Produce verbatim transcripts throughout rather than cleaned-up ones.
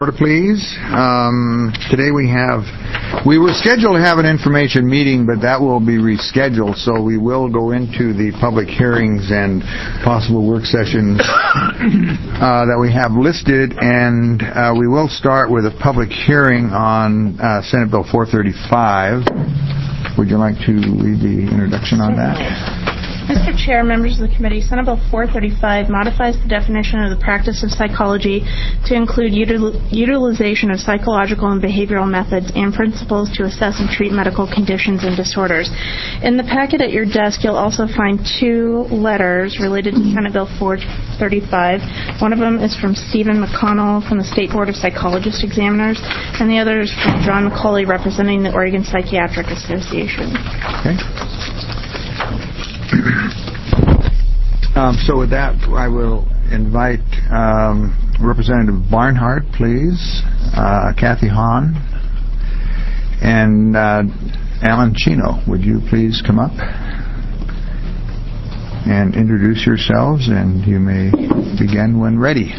Please. Um, today we have, we were scheduled to have an information meeting, but that will be rescheduled, so we will go into the public hearings and possible work sessions uh, that we have listed, and uh, we will start with a public hearing on uh, Senate Bill four thirty-five. Would you like to read the introduction on that? Mister Chair, members of the committee, Senate Bill four thirty-five modifies the definition of the practice of psychology to include util- utilization of psychological and behavioral methods and principles to assess and treat medical conditions and disorders. In the packet at your desk, you'll also find two letters related to Senate Bill four thirty-five. One of them is from Stephen McConnell from the State Board of Psychologist Examiners, and the other is from John McCauley representing the Oregon Psychiatric Association. Okay. Um, so with that, I will invite um, Representative Barnhart, please, uh, Kathy Hahn, and uh, Alan Chino. Would you please come up and introduce yourselves, and you may begin when ready.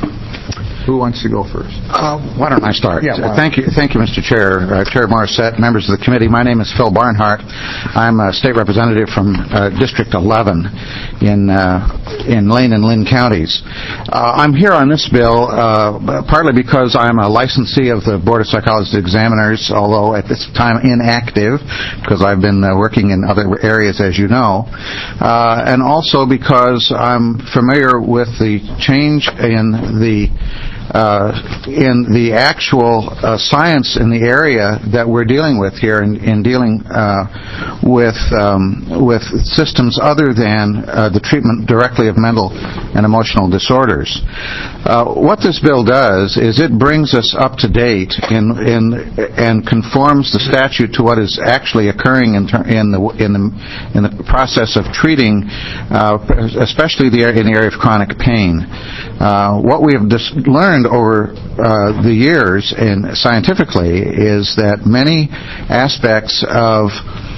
Who wants to go first? Uh, why don't I start? Yeah, uh, thank you, thank you, Mister Chair, uh, Chair Morissette, members of the committee. My name is Phil Barnhart. I'm a state representative from uh, District eleven in uh, in Lane and Lynn counties. Uh, I'm here on this bill uh, partly because I'm a licensee of the Board of Psychologist Examiners, although at this time inactive because I've been uh, working in other areas, as you know, uh, and also because I'm familiar with the change in the Uh, in the actual uh, science in the area that we're dealing with here, in, in dealing uh, with um, with systems other than uh, the treatment directly of mental and emotional disorders. Uh, what this bill does is it brings us up to date in in and conforms the statute to what is actually occurring in ter- in the in the in the process of treating, uh, especially the in the area of chronic pain. Uh, what we have dis- learned over uh, the years and scientifically is that many aspects of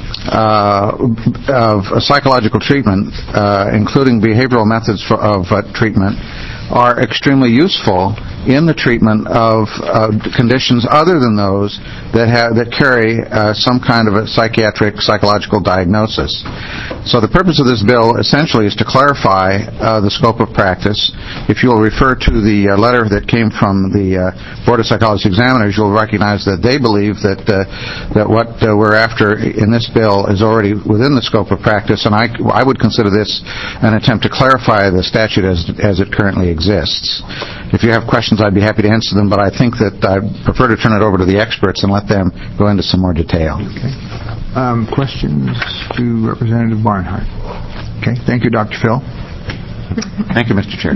uh, of psychological treatment, uh, including behavioral methods for, of uh, treatment, are extremely useful in the treatment of uh, conditions other than those that have that carry uh, some kind of a psychiatric psychological diagnosis. So the purpose of this bill essentially is to clarify uh, the scope of practice. If you will refer to the uh, letter that came from the uh, Board of Psychologist Examiners, you'll recognize that they believe that uh, that what uh, we're after in this bill is already within the scope of practice, and I, I would consider this an attempt to clarify the statute as as it currently exists. If you have questions, I'd be happy to answer them, but I think that I prefer to turn it over to the experts and let them go into some more detail. Okay. Um, questions to Representative Barnhart? Okay. Thank you, Doctor Phil. Thank you, Mister Chair.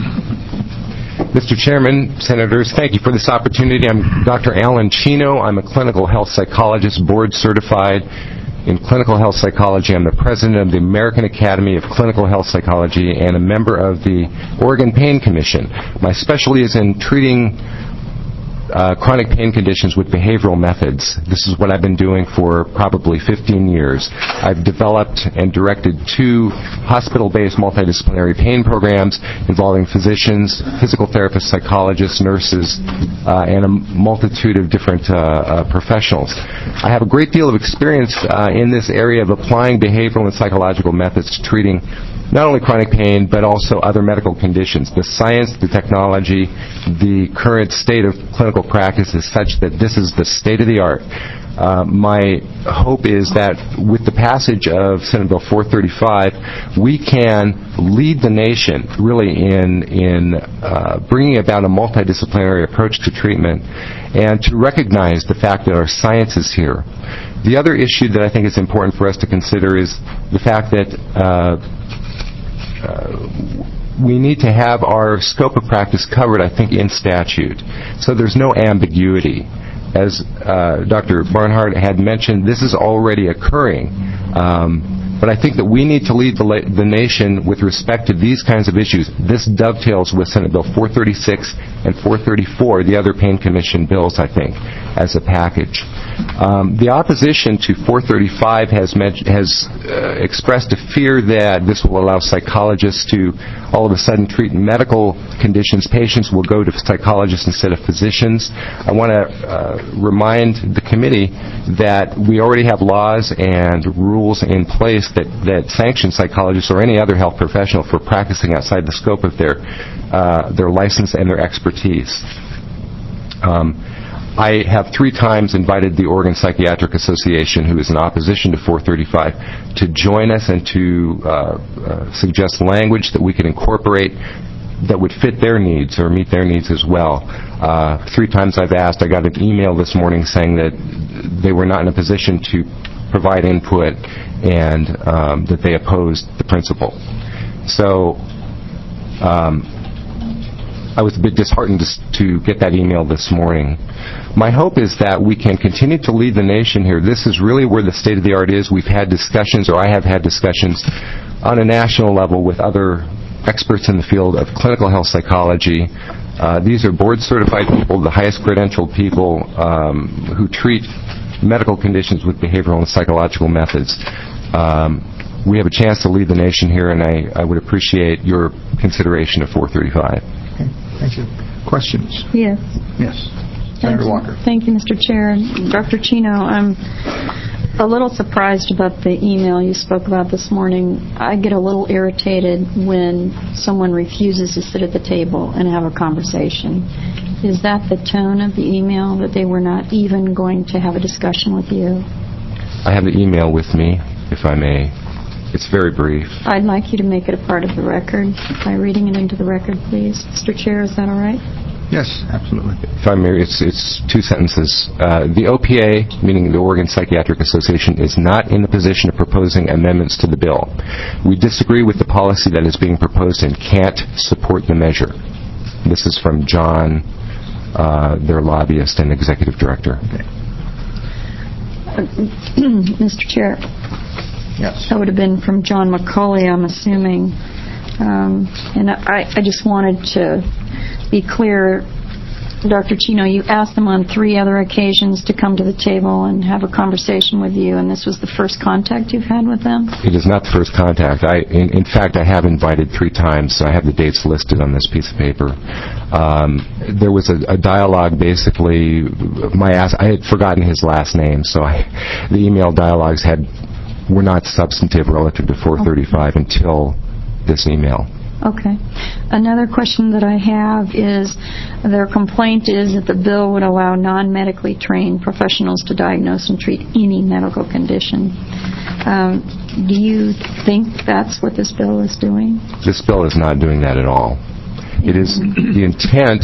Mister Chairman, Senators, thank you for this opportunity. I'm Doctor Alan Chino. I'm a clinical health psychologist, board certified in clinical health psychology. I'm the president of the American Academy of Clinical Health Psychology and a member of the Oregon Pain Commission. My specialty is in treating Uh, chronic pain conditions with behavioral methods. This is what I've been doing for probably fifteen years. I've developed and directed two hospital-based multidisciplinary pain programs involving physicians, physical therapists, psychologists, nurses, uh, and a multitude of different uh, uh, professionals. I have a great deal of experience uh, in this area of applying behavioral and psychological methods to treating not only chronic pain, but also other medical conditions. The science, the technology, the current state of clinical practice is such that this is the state of the art. Uh, my hope is that with the passage of Senate Bill four thirty-five, we can lead the nation really in in uh, bringing about a multidisciplinary approach to treatment and to recognize the fact that our science is here. The other issue that I think is important for us to consider is the fact that uh, Uh, we need to have our scope of practice covered, I think, in statute. So there's no ambiguity. As uh, Doctor Barnhart had mentioned, this is already occurring. Um, but I think that we need to lead the, la- the nation with respect to these kinds of issues. This dovetails with Senate Bill four thirty-six and four thirty-four, the other pain commission bills, I think, as a package. Um, the opposition to four thirty-five has, met, has uh, expressed a fear that this will allow psychologists to all of a sudden treat medical conditions. Patients will go to psychologists instead of physicians. I want to uh, remind the committee that we already have laws and rules in place that, that sanction psychologists or any other health professional for practicing outside the scope of their uh, their license and their expertise. Um, I have three times invited the Oregon Psychiatric Association, who is in opposition to four thirty-five, to join us and to uh, uh, suggest language that we could incorporate that would fit their needs or meet their needs as well. Uh, three times I've asked. I got an email this morning saying that they were not in a position to provide input and um, that they opposed the principle. So um, I was a bit disheartened to, to get that email this morning. My hope is that we can continue to lead the nation here. This is really where the state of the art is. We've had discussions, or I have had discussions, on a national level with other experts in the field of clinical health psychology. Uh, these are board-certified people, the highest credentialed people um, who treat medical conditions with behavioral and psychological methods. Um, we have a chance to lead the nation here, and I, I would appreciate your consideration of four thirty-five. Okay, thank you. Questions? Yes. Yes. Thank Senator you. Walker. Thank you, Mister Chair. Doctor Chino, I'm a little surprised about the email you spoke about this morning. I get a little irritated when someone refuses to sit at the table and have a conversation. Is that the tone of the email, that they were not even going to have a discussion with you? I have the email with me, if I may. It's very brief. I'd like you to make it a part of the record by reading it into the record, please. Mister Chair, is that all right? Yes, absolutely. If I may, it's, it's two sentences. Uh, the O P A, meaning the Oregon Psychiatric Association, is not in the position of proposing amendments to the bill. We disagree with the policy that is being proposed and can't support the measure. This is from John, uh, their lobbyist and executive director. Okay. Uh, Mister Chair. Yes. That would have been from John McCauley, I'm assuming. Um, and I, I just wanted to be clear, Doctor Chino, you asked them on three other occasions to come to the table and have a conversation with you, and this was the first contact you've had with them? It is not the first contact. I, in, in fact, I have invited three times. I have the dates listed on this piece of paper. Um, there was a, a dialogue, basically. My ask, I had forgotten his last name, so I, the email dialogues had were not substantive relative to four thirty-five okay. until this email. Okay. Another question that I have is their complaint is that the bill would allow non-medically trained professionals to diagnose and treat any medical condition. Um, do you think that's what this bill is doing? This bill is not doing that at all. It is the intent.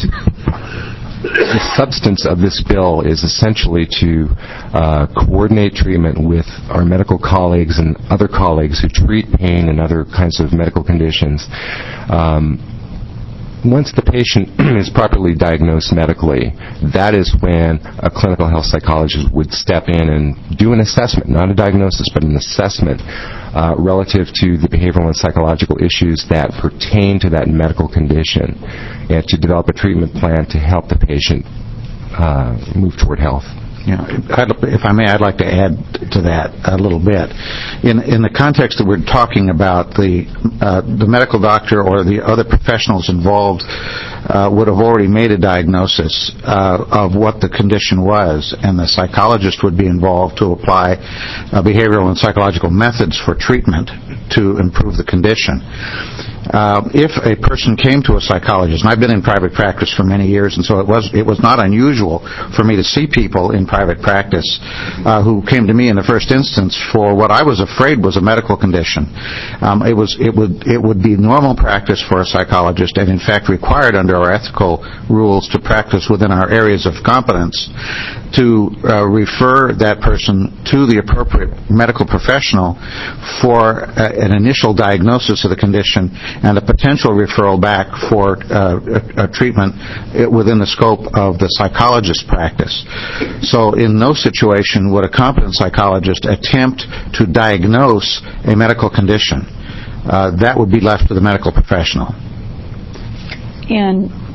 The substance of this bill is essentially to uh, coordinate treatment with our medical colleagues and other colleagues who treat pain and other kinds of medical conditions. Um, once the patient is properly diagnosed medically, that is when a clinical health psychologist would step in and do an assessment, not a diagnosis, but an assessment uh, relative to the behavioral and psychological issues that pertain to that medical condition, and to develop a treatment plan to help the patient uh, move toward health. Yeah, I'd, if I may, I'd like to add to that a little bit. In in the context that we're talking about, the uh, the medical doctor or the other professionals involved uh, would have already made a diagnosis uh, of what the condition was, and the psychologist would be involved to apply uh, behavioral and psychological methods for treatment to improve the condition. Uh, if a person came to a psychologist, and I've been in private practice for many years, and so it was it was not unusual for me to see people in private practice uh, who came to me in the first instance for what I was afraid was a medical condition. Um, it was it would it would be normal practice for a psychologist, and in fact required under our ethical rules to practice within our areas of competence, to uh, refer that person to the appropriate medical professional for uh, an initial diagnosis of the condition and a potential referral back for uh, a, a treatment within the scope of the psychologist's practice. So in no situation would a competent psychologist attempt to diagnose a medical condition. Uh, that would be left to the medical professional. And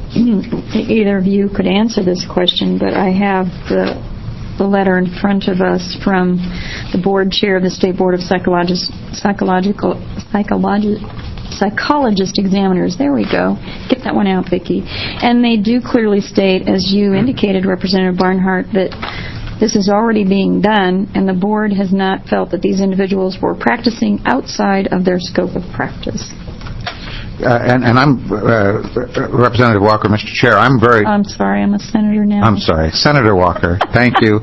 either of you could answer this question, but I have the the letter in front of us from the board chair of the State Board of Psychologist, Psychological Psychologi- Psychologist Examiners. There we go. Get that one out, Vicki. And they do clearly state, as you indicated, Representative Barnhart, that this is already being done, and the board has not felt that these individuals were practicing outside of their scope of practice. Uh, and, and I'm, uh, Representative Walker, Mister Chair, I'm very... I'm sorry, I'm a senator now. I'm sorry, Senator Walker. Thank you.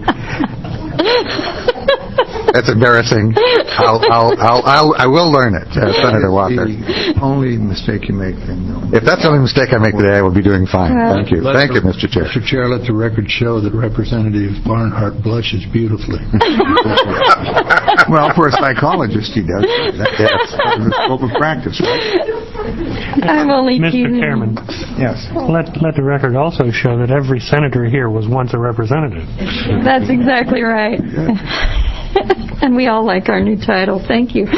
That's embarrassing. I'll, I'll, I'll, I'll, I will learn it, uh, Senator Walker. The only mistake you make, then no. If that's the only mistake I make today, I will be doing fine. Thank you. Let Thank the, you, Mister Chair. Mister Chair, let the record show that Representative Barnhart blushes beautifully. Well, for a psychologist, he does. That's the scope of practice, right? I'm only Mister teasing. Chairman, Yes. let let the record also show that every senator here was once a representative. That's exactly right. And we all like our new title. Thank you.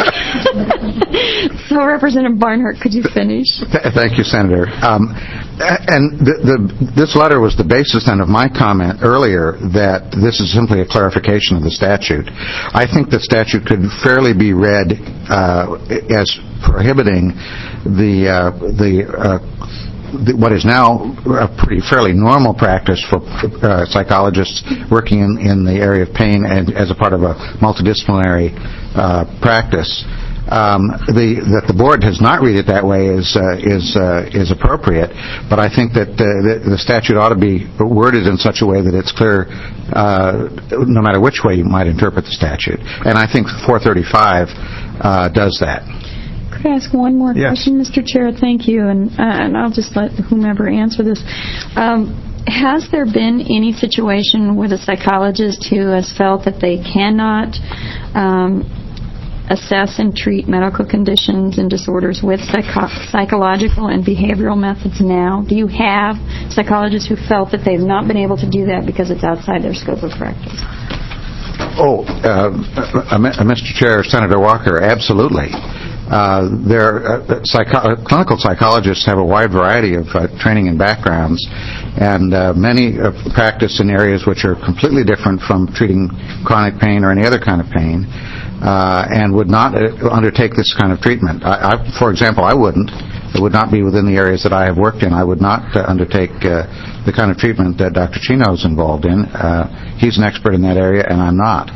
So, Representative Barnhart, could you finish? Th- Thank you, Senator. Um, and the, the, this letter was the basis then of my comment earlier that this is simply a clarification of the statute. I think the statute could fairly be read uh, as prohibiting the uh, the uh, what is now a pretty fairly normal practice for uh, psychologists working in, in the area of pain and as a part of a multidisciplinary uh, practice. Um, the, that the board has not read it that way is uh, is uh, is appropriate, but I think that uh, the, the statute ought to be worded in such a way that it's clear, uh, no matter which way you might interpret the statute. And I think four thirty-five uh, does that. Could I ask one more Yes. question, Mister Chair? Thank you, and uh, and I'll just let whomever answer this. Um, has there been any situation with a psychologist who has felt that they cannot um, assess and treat medical conditions and disorders with psycho- psychological and behavioral methods now? Do you have psychologists who felt that they've not been able to do that because it's outside their scope of practice? Oh, uh, uh, uh, Mister Chair, Senator Walker, absolutely. Uh, their uh, psycho- clinical psychologists have a wide variety of uh, training and backgrounds, and uh, many uh, practice in areas which are completely different from treating chronic pain or any other kind of pain, uh, and would not uh, undertake this kind of treatment. I, I, for example, I wouldn't. It would not be within the areas that I have worked in. I would not uh, undertake uh, the kind of treatment that Doctor Chino is involved in. Uh, he's an expert in that area, and I'm not.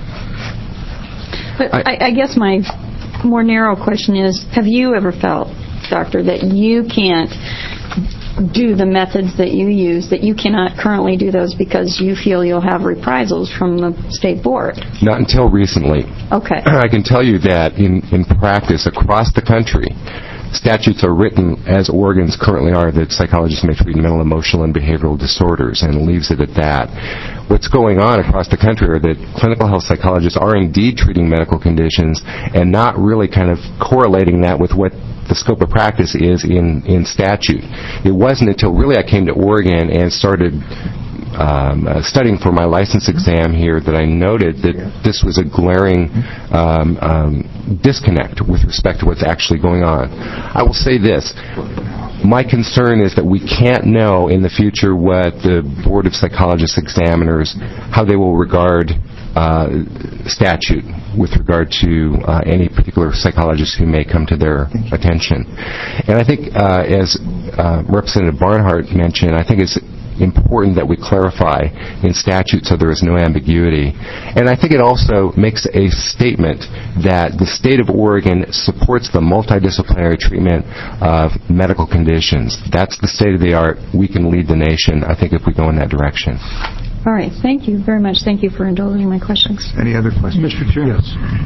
But I, I guess my more narrow question is, have you ever felt, Doctor, that you can't do the methods that you use, that you cannot currently do those because you feel you'll have reprisals from the state board? Not until recently. Okay. I can tell you that in, in practice across the country, statutes are written as Oregon's currently are that psychologists may treat mental, emotional, and behavioral disorders, and leaves it at that. What's going on across the country are that clinical health psychologists are indeed treating medical conditions and not really kind of correlating that with what the scope of practice is in, in statute. It wasn't until really I came to Oregon and started Um, uh, studying for my license exam here that I noted that this was a glaring um, um, disconnect with respect to what's actually going on. I will say this. My concern is that we can't know in the future what the Board of Psychologists Examiners, how they will regard uh, statute with regard to uh, any particular psychologist who may come to their attention. And I think, uh, as uh, Representative Barnhart mentioned, I think it's important that we clarify in statute so there is no ambiguity. And I think it also makes a statement that the state of Oregon supports the multidisciplinary treatment of medical conditions. That's the state of the art. We can lead the nation, I think, if we go in that direction. All right. Thank you very much. Thank you for indulging my questions. Any other questions? Mister Chair. Yes.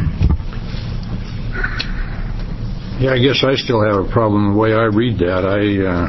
Yeah, I guess I still have a problem the way I read that. I uh,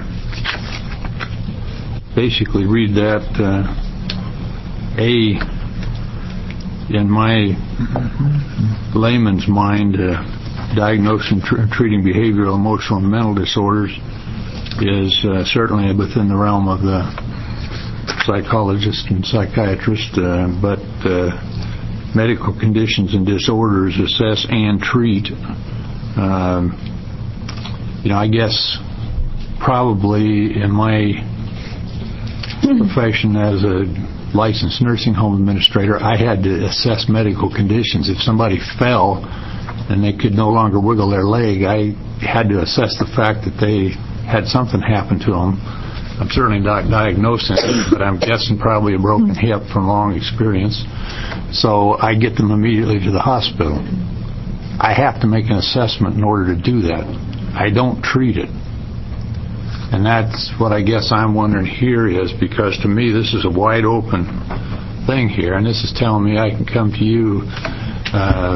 basically read that uh, A, in my layman's mind, uh, diagnosing and tr- treating behavioral, emotional, and mental disorders is uh, certainly within the realm of the psychologist and psychiatrist, uh, but uh, medical conditions and disorders assess and treat. Um, you know, I guess probably in my profession as a licensed nursing home administrator, I had to assess medical conditions. If somebody fell and they could no longer wiggle their leg, I had to assess the fact that they had something happen to them. I'm certainly not diagnosing it, but I'm guessing probably a broken hip from long experience. So I get them immediately to the hospital. I have to make an assessment in order to do that. I don't treat it. And that's what I guess I'm wondering here is, because to me this is a wide open thing here, and this is telling me I can come to you uh,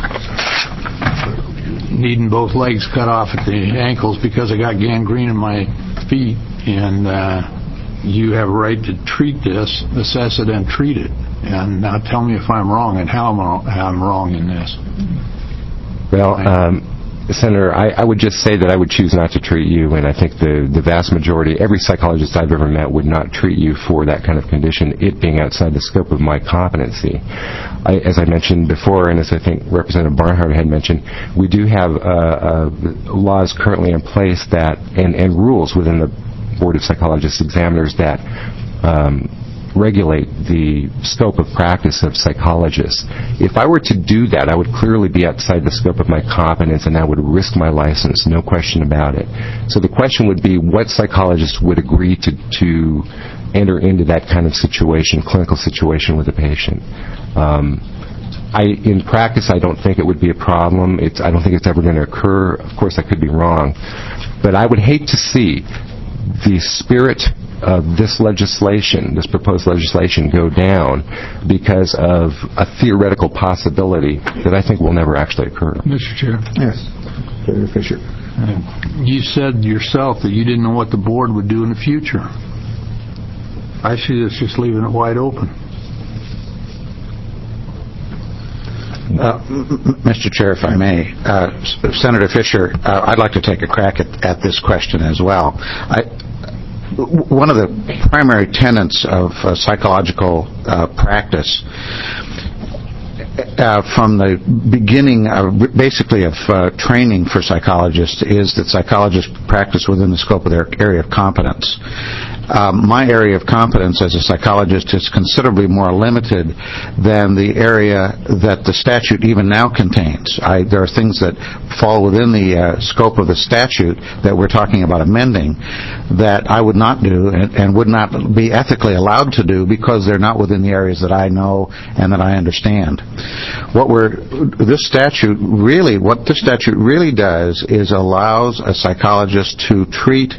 needing both legs cut off at the ankles because I got gangrene in my feet, and uh, you have a right to treat this, assess it, and treat it. And now tell me if I'm wrong and how I'm wrong, how I'm wrong in this. Well, um, Senator, I, I would just say that I would choose not to treat you, and I think the, the vast majority, every psychologist I've ever met would not treat you for that kind of condition, it being outside the scope of my competency. I, as I mentioned before, and as I think Representative Barnhart had mentioned, we do have uh, uh, laws currently in place that, and, and rules within the Board of Psychologists Examiners that um, regulate the scope of practice of psychologists. If I were to do that, I would clearly be outside the scope of my competence, and I would risk my license, no question about it. So the question would be, what psychologist would agree to, to enter into that kind of situation, clinical situation with a patient? Um, I, in practice, I don't think it would be a problem. It's, I don't think it's ever going to occur. Of course, I could be wrong. But I would hate to see the spirit of this legislation, this proposed legislation, go down because of a theoretical possibility that I think will never actually occur. Mister Chair. Yes. Senator Fisher. Uh, you said yourself that you didn't know what the board would do in the future. I see this just leaving it wide open. Uh, Mister Chair, if I may, uh, Senator Fisher, uh, I'd like to take a crack at, at this question as well. I, one of the primary tenets of uh, psychological uh, practice uh, from the beginning, uh, basically, of uh, training for psychologists is that psychologists practice within the scope of their area of competence. Um, my area of competence as a psychologist is considerably more limited than the area that the statute even now contains. I, there are things that fall within the uh, scope of the statute that we're talking about amending that I would not do and, and would not be ethically allowed to do because they're not within the areas that I know and that I understand. What we're, this statute really, what this statute really does is allows a psychologist to treat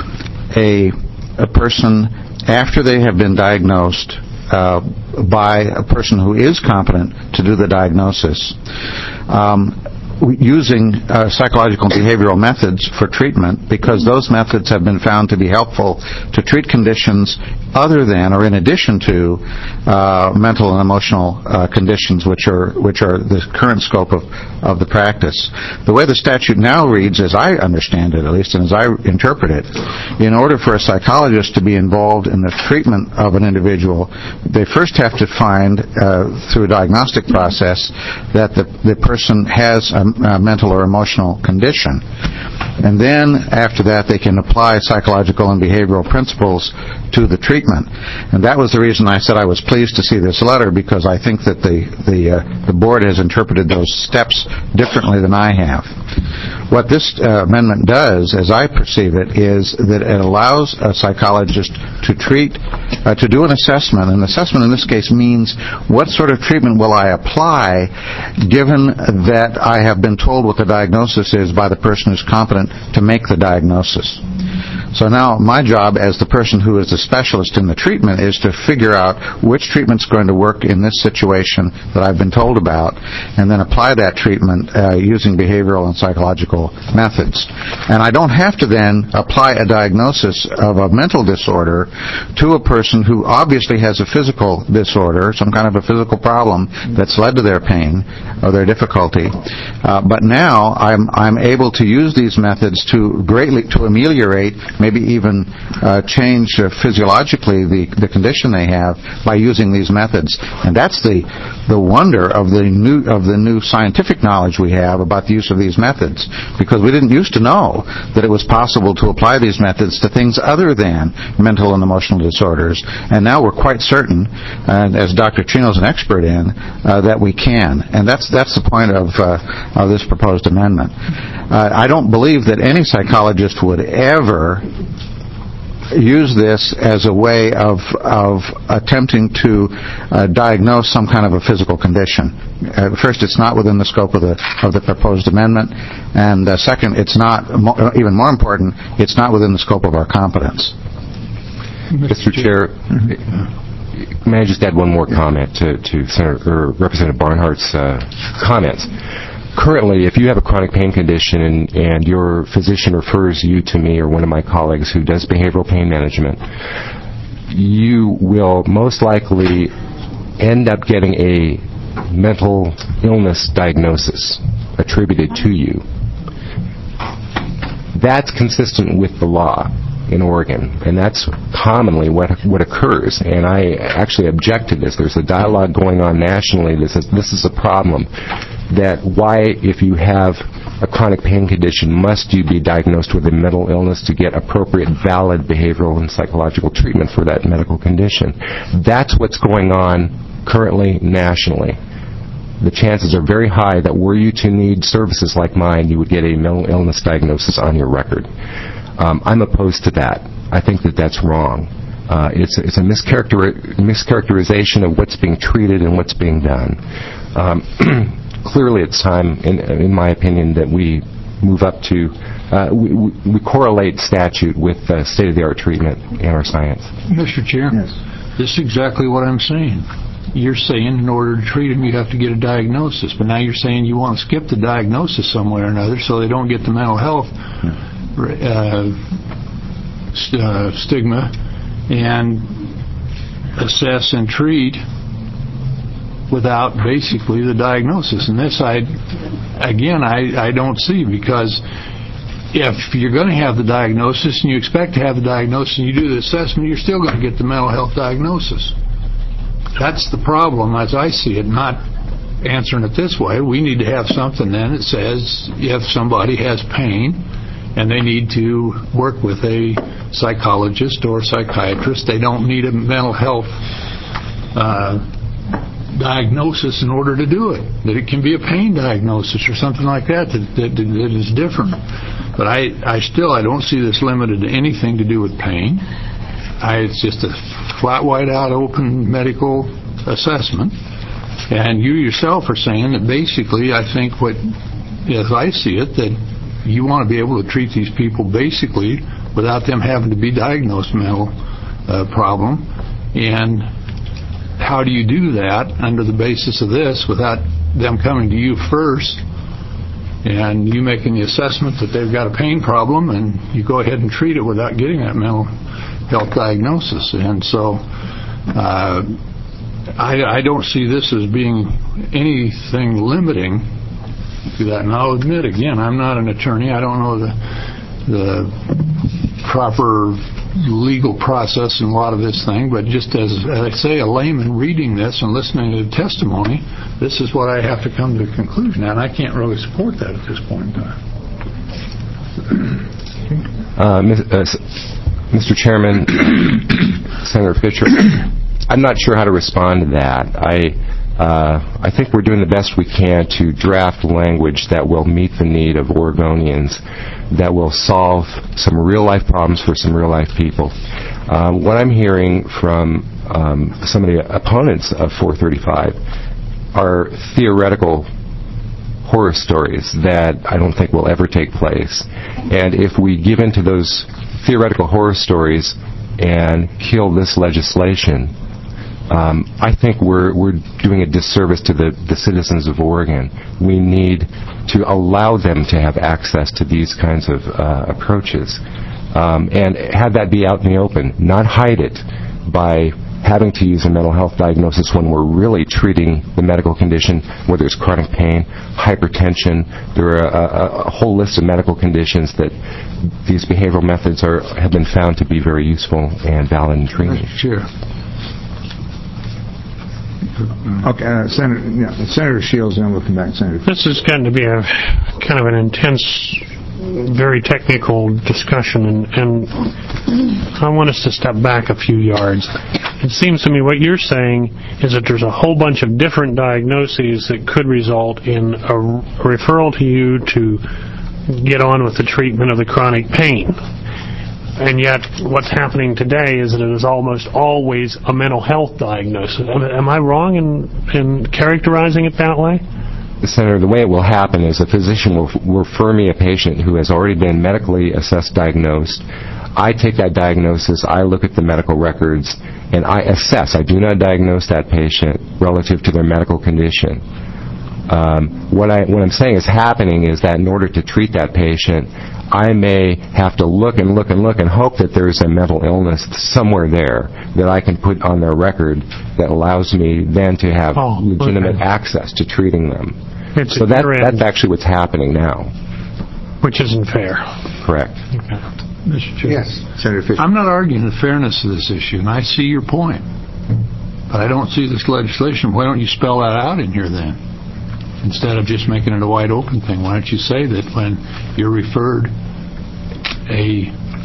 a a person after they have been diagnosed uh, by a person who is competent to do the diagnosis, um, using uh, psychological and behavioral methods for treatment, because those methods have been found to be helpful to treat conditions other than or in addition to uh, mental and emotional uh, conditions, which are which are the current scope of, of the practice. The way the statute now reads, as I understand it at least, and as I interpret it, in order for a psychologist to be involved in the treatment of an individual, they first have to find, uh, through a diagnostic process, that the, the person has a, a mental or emotional condition. And then, after that, they can apply psychological and behavioral principles to the treatment. And that was the reason I said I was pleased to see this letter, because I think that the the, uh, the board has interpreted those steps differently than I have. What this uh, amendment does, as I perceive it, is that it allows a psychologist to treat, uh, to do an assessment. An assessment in this case means what sort of treatment will I apply given that I have been told what the diagnosis is by the person who's competent to make the diagnosis. So now my job as the person who is the specialist in the treatment is to figure out which treatment's going to work in this situation that I've been told about, and then apply that treatment uh, using behavioral and psychological methods. And I don't have to then apply a diagnosis of a mental disorder to a person who obviously has a physical disorder, some kind of a physical problem that's led to their pain or their difficulty. Uh, but now I'm I'm able to use these methods to greatly to ameliorate maybe even uh, change uh, physiologically the, the condition they have by using these methods. And that's the the wonder of the new of the new scientific knowledge we have about the use of these methods, because we didn't used to know that it was possible to apply these methods to things other than mental and emotional disorders. And now we're quite certain, and as Doctor Chino's an expert in, uh, that we can. And that's that's the point of uh, of this proposed amendment. Uh, I don't believe that any psychologist would ever use this as a way of of attempting to uh, diagnose some kind of a physical condition. Uh, first, it's not within the scope of the of the proposed amendment, and uh, second, it's not mo- even more important. It's not within the scope of our competence. Mister Chair, mm-hmm. may I just add one more comment to to Senator or Representative Barnhart's uh, comments? Currently, if you have a chronic pain condition and, and your physician refers you to me or one of my colleagues who does behavioral pain management, you will most likely end up getting a mental illness diagnosis attributed to you. That's consistent with the law in Oregon, and that's commonly what what occurs. And I actually object to this. There's a dialogue going on nationally that says this is a problem. That why, if you have a chronic pain condition, must you be diagnosed with a mental illness to get appropriate, valid behavioral and psychological treatment for that medical condition? That's what's going on currently nationally. The chances are very high that were you to need services like mine, you would get a mental illness diagnosis on your record. Um, I'm opposed to that. I think that that's wrong. Uh, it's, it's a mischaracter- mischaracterization of what's being treated and what's being done. Um, Clearly, it's time, in, in my opinion, that we move up to, uh, we, we correlate statute with uh, state-of-the-art treatment in our science. Mister Chair, yes. This is exactly what I'm saying. You're saying in order to treat them, you have to get a diagnosis, but now you're saying you want to skip the diagnosis somewhere or another so they don't get the mental health uh, st- uh, stigma and assess and treat without basically the diagnosis. And this, I, again, I, I don't see, because if you're going to have the diagnosis and you expect to have the diagnosis and you do the assessment, you're still going to get the mental health diagnosis. That's the problem as I see it, not answering it this way. We need to have something then that says if somebody has pain and they need to work with a psychologist or psychiatrist, they don't need a mental health uh diagnosis in order to do it. That it can be a pain diagnosis or something like that that, that, that is different. But I, I still I don't see this limited to anything to do with pain. I, it's just a flat, white out, open medical assessment. And you yourself are saying that basically, I think what, as I see it, that you want to be able to treat these people basically without them having to be diagnosed with a mental uh, problem. And how do you do that under the basis of this without them coming to you first and you making the assessment that they've got a pain problem and you go ahead and treat it without getting that mental health diagnosis? And so uh, I, I don't see this as being anything limiting to that. And I'll admit, again, I'm not an attorney. I don't know the the proper legal process in a lot of this thing, but just as, as I say, a layman reading this and listening to the testimony, this is what I have to come to a conclusion at, and I can't really support that at this point in time. Uh, Mister Chairman, Senator Fisher, I'm not sure how to respond to that. I uh, I think we're doing the best we can to draft language that will meet the need of Oregonians, that will solve some real-life problems for some real-life people. Uh, what I'm hearing from um, some of the opponents of four thirty-five are theoretical horror stories that I don't think will ever take place. And if we give in to those theoretical horror stories and kill this legislation, um, I think we're we're doing a disservice to the, the citizens of Oregon. We need to allow them to have access to these kinds of uh, approaches, um, and have that be out in the open, not hide it by having to use a mental health diagnosis when we're really treating the medical condition, whether it's chronic pain, hypertension. There are a, a whole list of medical conditions that these behavioral methods are have been found to be very useful and valid in treating. Sure. Okay, uh, Senator, yeah, Senator Shields, and we'll come back, Senator. This has gotten to be a kind of an intense, very technical discussion, and, and I want us to step back a few yards. It seems to me what you're saying is that there's a whole bunch of different diagnoses that could result in a referral to you to get on with the treatment of the chronic pain. And yet, what's happening today is that it is almost always a mental health diagnosis. Am, am I wrong in, in characterizing it that way? Senator, the way it will happen is a physician will will refer me a patient who has already been medically assessed, diagnosed. I take that diagnosis, I look at the medical records, and I assess. I do not diagnose that patient relative to their medical condition. Um, what, I, what I'm saying is happening is that in order to treat that patient, I may have to look and look and look and hope that there's a mental illness somewhere there that I can put on their record that allows me then to have oh, legitimate okay. access to treating them. It's so that, that's actually what's happening now. Which isn't fair. Correct. Okay. Mister Chair. Yes, Senator Fisher. I'm not arguing the fairness of this issue, and I see your point. But I don't see this legislation. Why don't you spell that out in here then? Instead of just making it a wide open thing, why don't you say that when you're referred a,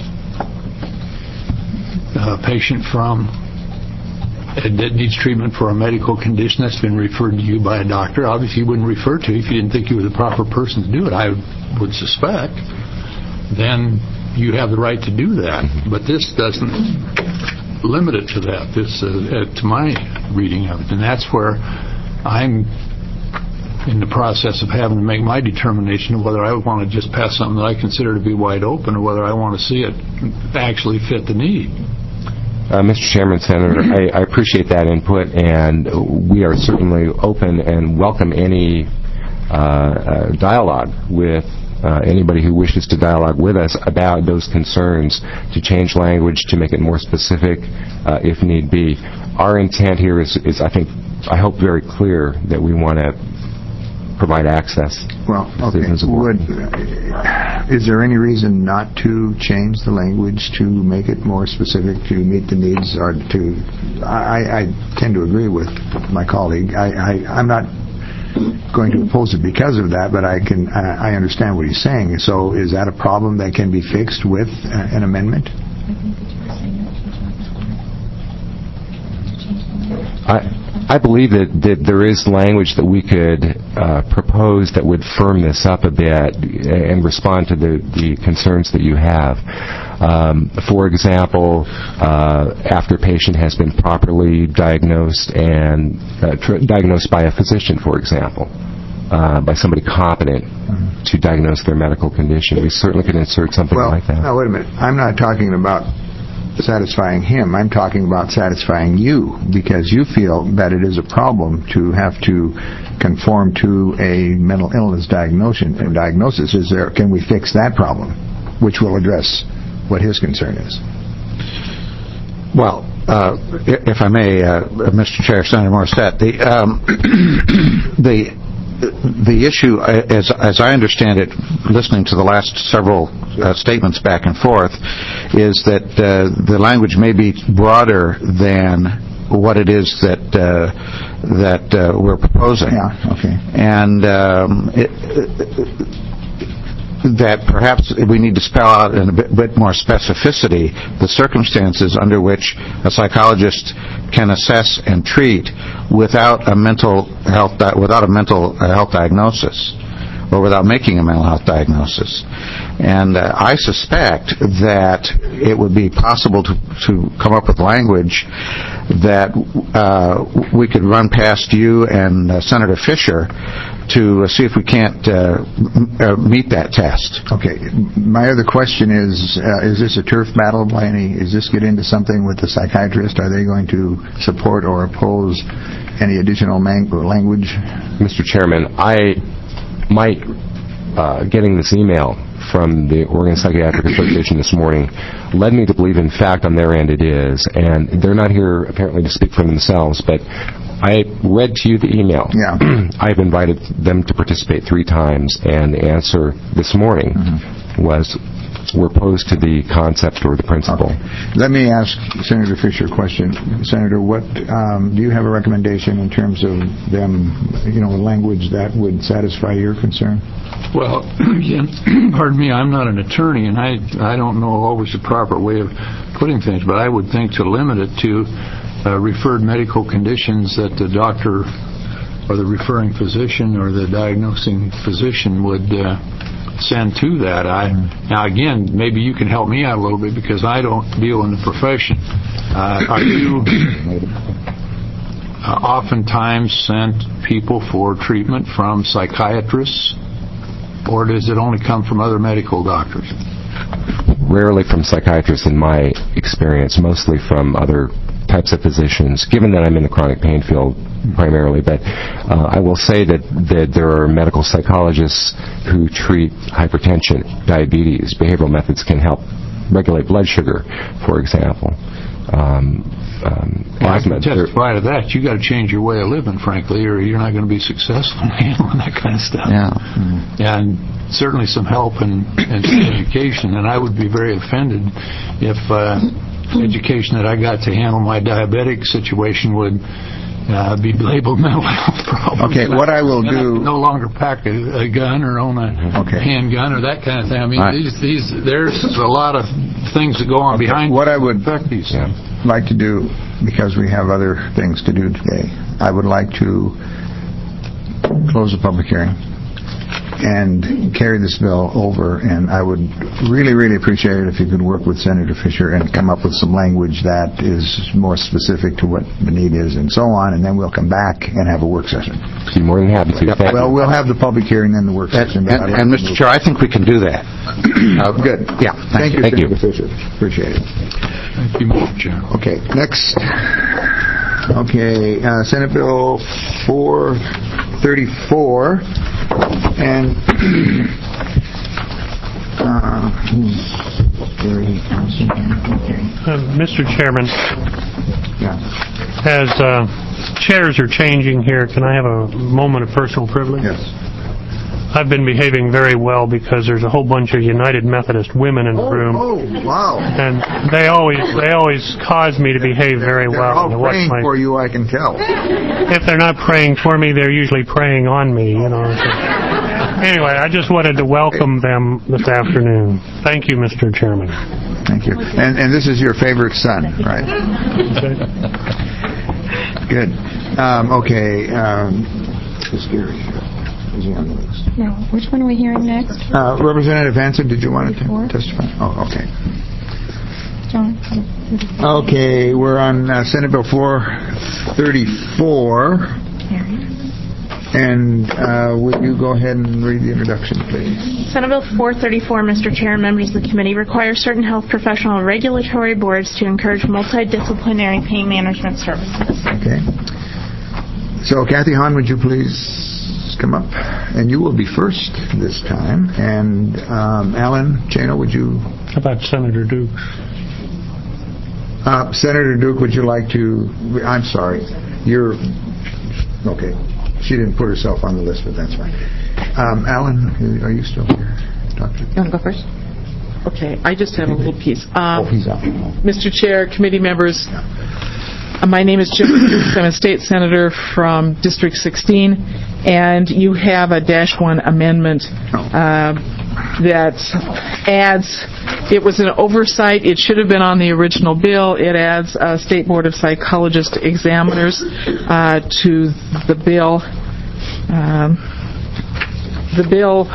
a patient from that needs treatment for a medical condition that's been referred to you by a doctor, obviously you wouldn't refer to if you didn't think you were the proper person to do it, I would suspect, then you have the right to do that. But this doesn't limit it to that, this uh, to my reading of it. And that's where I'm in the process of having to make my determination of whether I want to just pass something that I consider to be wide open or whether I want to see it actually fit the need. Uh, Mister Chairman, Senator, I, I appreciate that input, and we are certainly open and welcome any uh, uh, dialogue with uh, anybody who wishes to dialogue with us about those concerns, to change language, to make it more specific uh, if need be. Our intent here is, is, I think, I hope very clear that we want to provide access. Well, okay. Would, is there any reason not to change the language to make it more specific to meet the needs, or to? I, I tend to agree with my colleague. I, I, I'm not going to oppose it because of that, but I can. I, I understand what he's saying. So, is that a problem that can be fixed with uh, an amendment? I. I believe that, that there is language that we could uh, propose that would firm this up a bit and respond to the, the concerns that you have. Um, for example, uh, after a patient has been properly diagnosed and uh, tr- diagnosed by a physician, for example, uh, by somebody competent mm-hmm. to diagnose their medical condition, we certainly could insert something well, like that. Now, wait a minute. I'm not talking about satisfying him. I'm talking about satisfying you, because you feel that it is a problem to have to conform to a mental illness diagnosis. Diagnosis is there? Can we fix that problem, which will address what his concern is? Well, uh, if I may, uh, Mister Chair, Senator Morissette, the um, the the issue, as as I understand it, listening to the last several uh, statements back and forth, is that uh, the language may be broader than what it is that uh, that uh, we're proposing. Yeah. Okay. And um, it, that perhaps we need to spell out in a bit, bit more specificity the circumstances under which a psychologist can assess and treat without a mental health di- without a mental health diagnosis, or without making a mental health diagnosis. And uh, I suspect that it would be possible to, to come up with language that uh, we could run past you and uh, Senator Fisher to uh, see if we can't uh, m- uh, meet that test. Okay. My other question is, uh, is this a turf battle by any, is this get into something with the psychiatrist? Are they going to support or oppose any additional man- language? Mister Chairman, I, my uh, getting this email from the Oregon Psychiatric Association this morning led me to believe, in fact, on their end it is. And they're not here apparently to speak for themselves, but I read to you the email. Yeah. I've invited them to participate three times, and the answer this morning mm-hmm. was, we're opposed to the concept or the principle. Okay. Let me ask Senator Fisher a question. Senator, what um, do you have a recommendation in terms of them, you know, language that would satisfy your concern? Well, again, pardon me, I'm not an attorney, and I I don't know always the proper way of putting things, but I would think to limit it to uh, referred medical conditions that the doctor or the referring physician or the diagnosing physician would uh, send to that. I now again, maybe you can help me out a little bit because I don't deal in the profession. Uh, are you uh, oftentimes sent people for treatment from psychiatrists, or does it only come from other medical doctors? Rarely from psychiatrists in my experience, mostly from other types of physicians, given that I'm in the chronic pain field primarily. But uh, I will say that, that there are medical psychologists who treat hypertension, diabetes. Behavioral methods can help regulate blood sugar, for example. Um, um, well, asthma. I can testify to that. You got to change your way of living, frankly, or you're not going to be successful in handling that kind of stuff. Yeah. Mm-hmm. And certainly some help and, and some education. And I would be very offended if uh, education that I got to handle my diabetic situation would uh, be labeled mental health problems. Okay, what I will and do... I no longer pack a, a gun or own a okay. handgun or that kind of thing. I mean, right. these, these there's a lot of things that go on okay. behind what I would affect these things. like to do, because we have other things to do today, I would like to close the public hearing and carry this bill over, and I would really, really appreciate it if you could work with Senator Fisher and come up with some language that is more specific to what the need is and so on, and then we'll come back and have a work session. Be more than happy to. Thank well, you. we'll have the public hearing, then the work session. And, and, and Mister Chair, I think we can do that. Uh, good. Yeah. Thank, Thank you, you. Senator Fisher. Appreciate it. Thank you, Mister Chair. Okay, next. Okay, uh, Senate Bill four thirty-four, and uh, Uh, Mister Chairman, yeah. as uh, chairs are changing here, can I have a moment of personal privilege? Yes. I've been behaving very well because there's a whole bunch of United Methodist women in the Oh, room, oh, wow. and they always they always cause me to behave very They're well. all And watch praying my- for you, I can tell. If they're not praying for me, they're usually praying on me, you know. So. Anyway, I just wanted to welcome them this afternoon. Thank you, Mister Chairman. Thank you. And and this is your favorite son, right? Good. Um, okay. Um, is Gary here? Is he on the list? No. Which one are we hearing next? Uh, Representative Hanson, did you want to Four. testify? Oh, okay. John? Okay, we're on uh, Senate Bill four thirty-four. And uh, would you go ahead and read the introduction, please? Senate Bill four thirty-four, Mister Chair and members of the committee, requires certain health professional regulatory boards to encourage multidisciplinary pain management services. Okay. So, Kathy Hahn, would you please come up? And you will be first this time. And um, Alan Chano, would you... How about Senator Dukes? Uh, Senator Duke, would you like to... I'm sorry. You're... Okay. She didn't put herself on the list, but that's fine. Um, Alan, are you still here? Doctor? You want to go first? Okay, I just have a little piece. Um, Oh, he's out. Mister Chair, committee members, uh, my name is Jim Dukes. I'm a state senator from District sixteen, and you have a dash one amendment uh, that adds, it was an oversight, it should have been on the original bill, it adds a State Board of Psychologist examiners uh, to the bill. Um, the bill,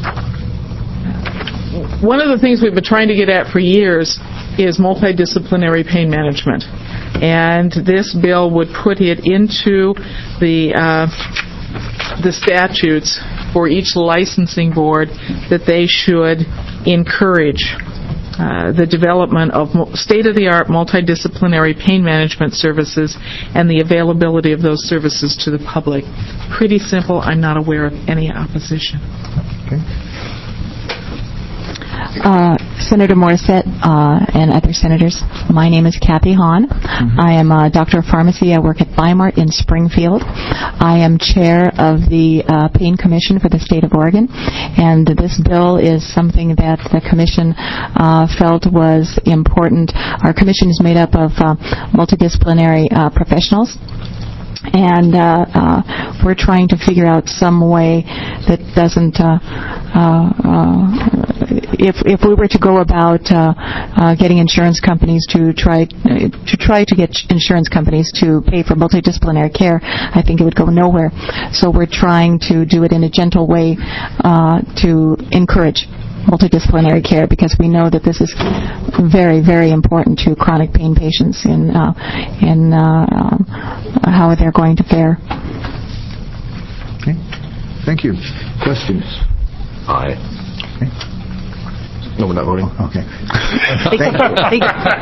one of the things we've been trying to get at for years is multidisciplinary pain management. And this bill would put it into the uh, the statutes for each licensing board that they should encourage uh, the development of state-of-the-art multidisciplinary pain management services and the availability of those services to the public. Pretty simple. I'm not aware of any opposition. Okay. Uh, Senator Morissette uh, and other senators, my name is Kathy Hahn. Mm-hmm. I am a doctor of pharmacy. I work at Bimart in Springfield. I am chair of the uh, Pain Commission for the state of Oregon, and this bill is something that the commission uh, felt was important. Our commission is made up of uh, multidisciplinary uh, professionals. And uh, uh, we're trying to figure out some way that doesn't. Uh, uh, uh, if if we were to go about uh, uh, getting insurance companies to try uh, to try to get insurance companies to pay for multidisciplinary care, I think it would go nowhere. So we're trying to do it in a gentle way uh, to encourage multidisciplinary care, because we know that this is very, very important to chronic pain patients in uh, in uh, um, how they're going to fare. Okay. Thank you. Questions? Aye. Okay. No, we're not voting. Oh, okay. Thank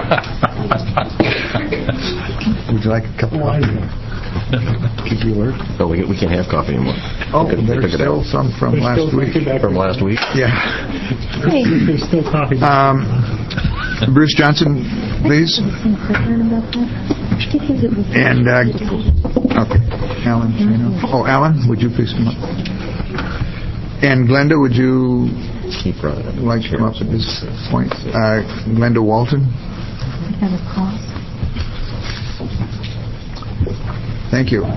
you. Would you like a cup of coffee? Keep you alert. No, we, we can't have coffee anymore. Oh, there's still some from last week. From last week? Yeah. Hey. There's still coffee. Um, Bruce Johnson, please. And, uh, okay, Alan Chino. Oh, Alan, would you please come up? And Glenda, would you like to come up at this point? Uh, Glenda Walton. And a cross. Thank you.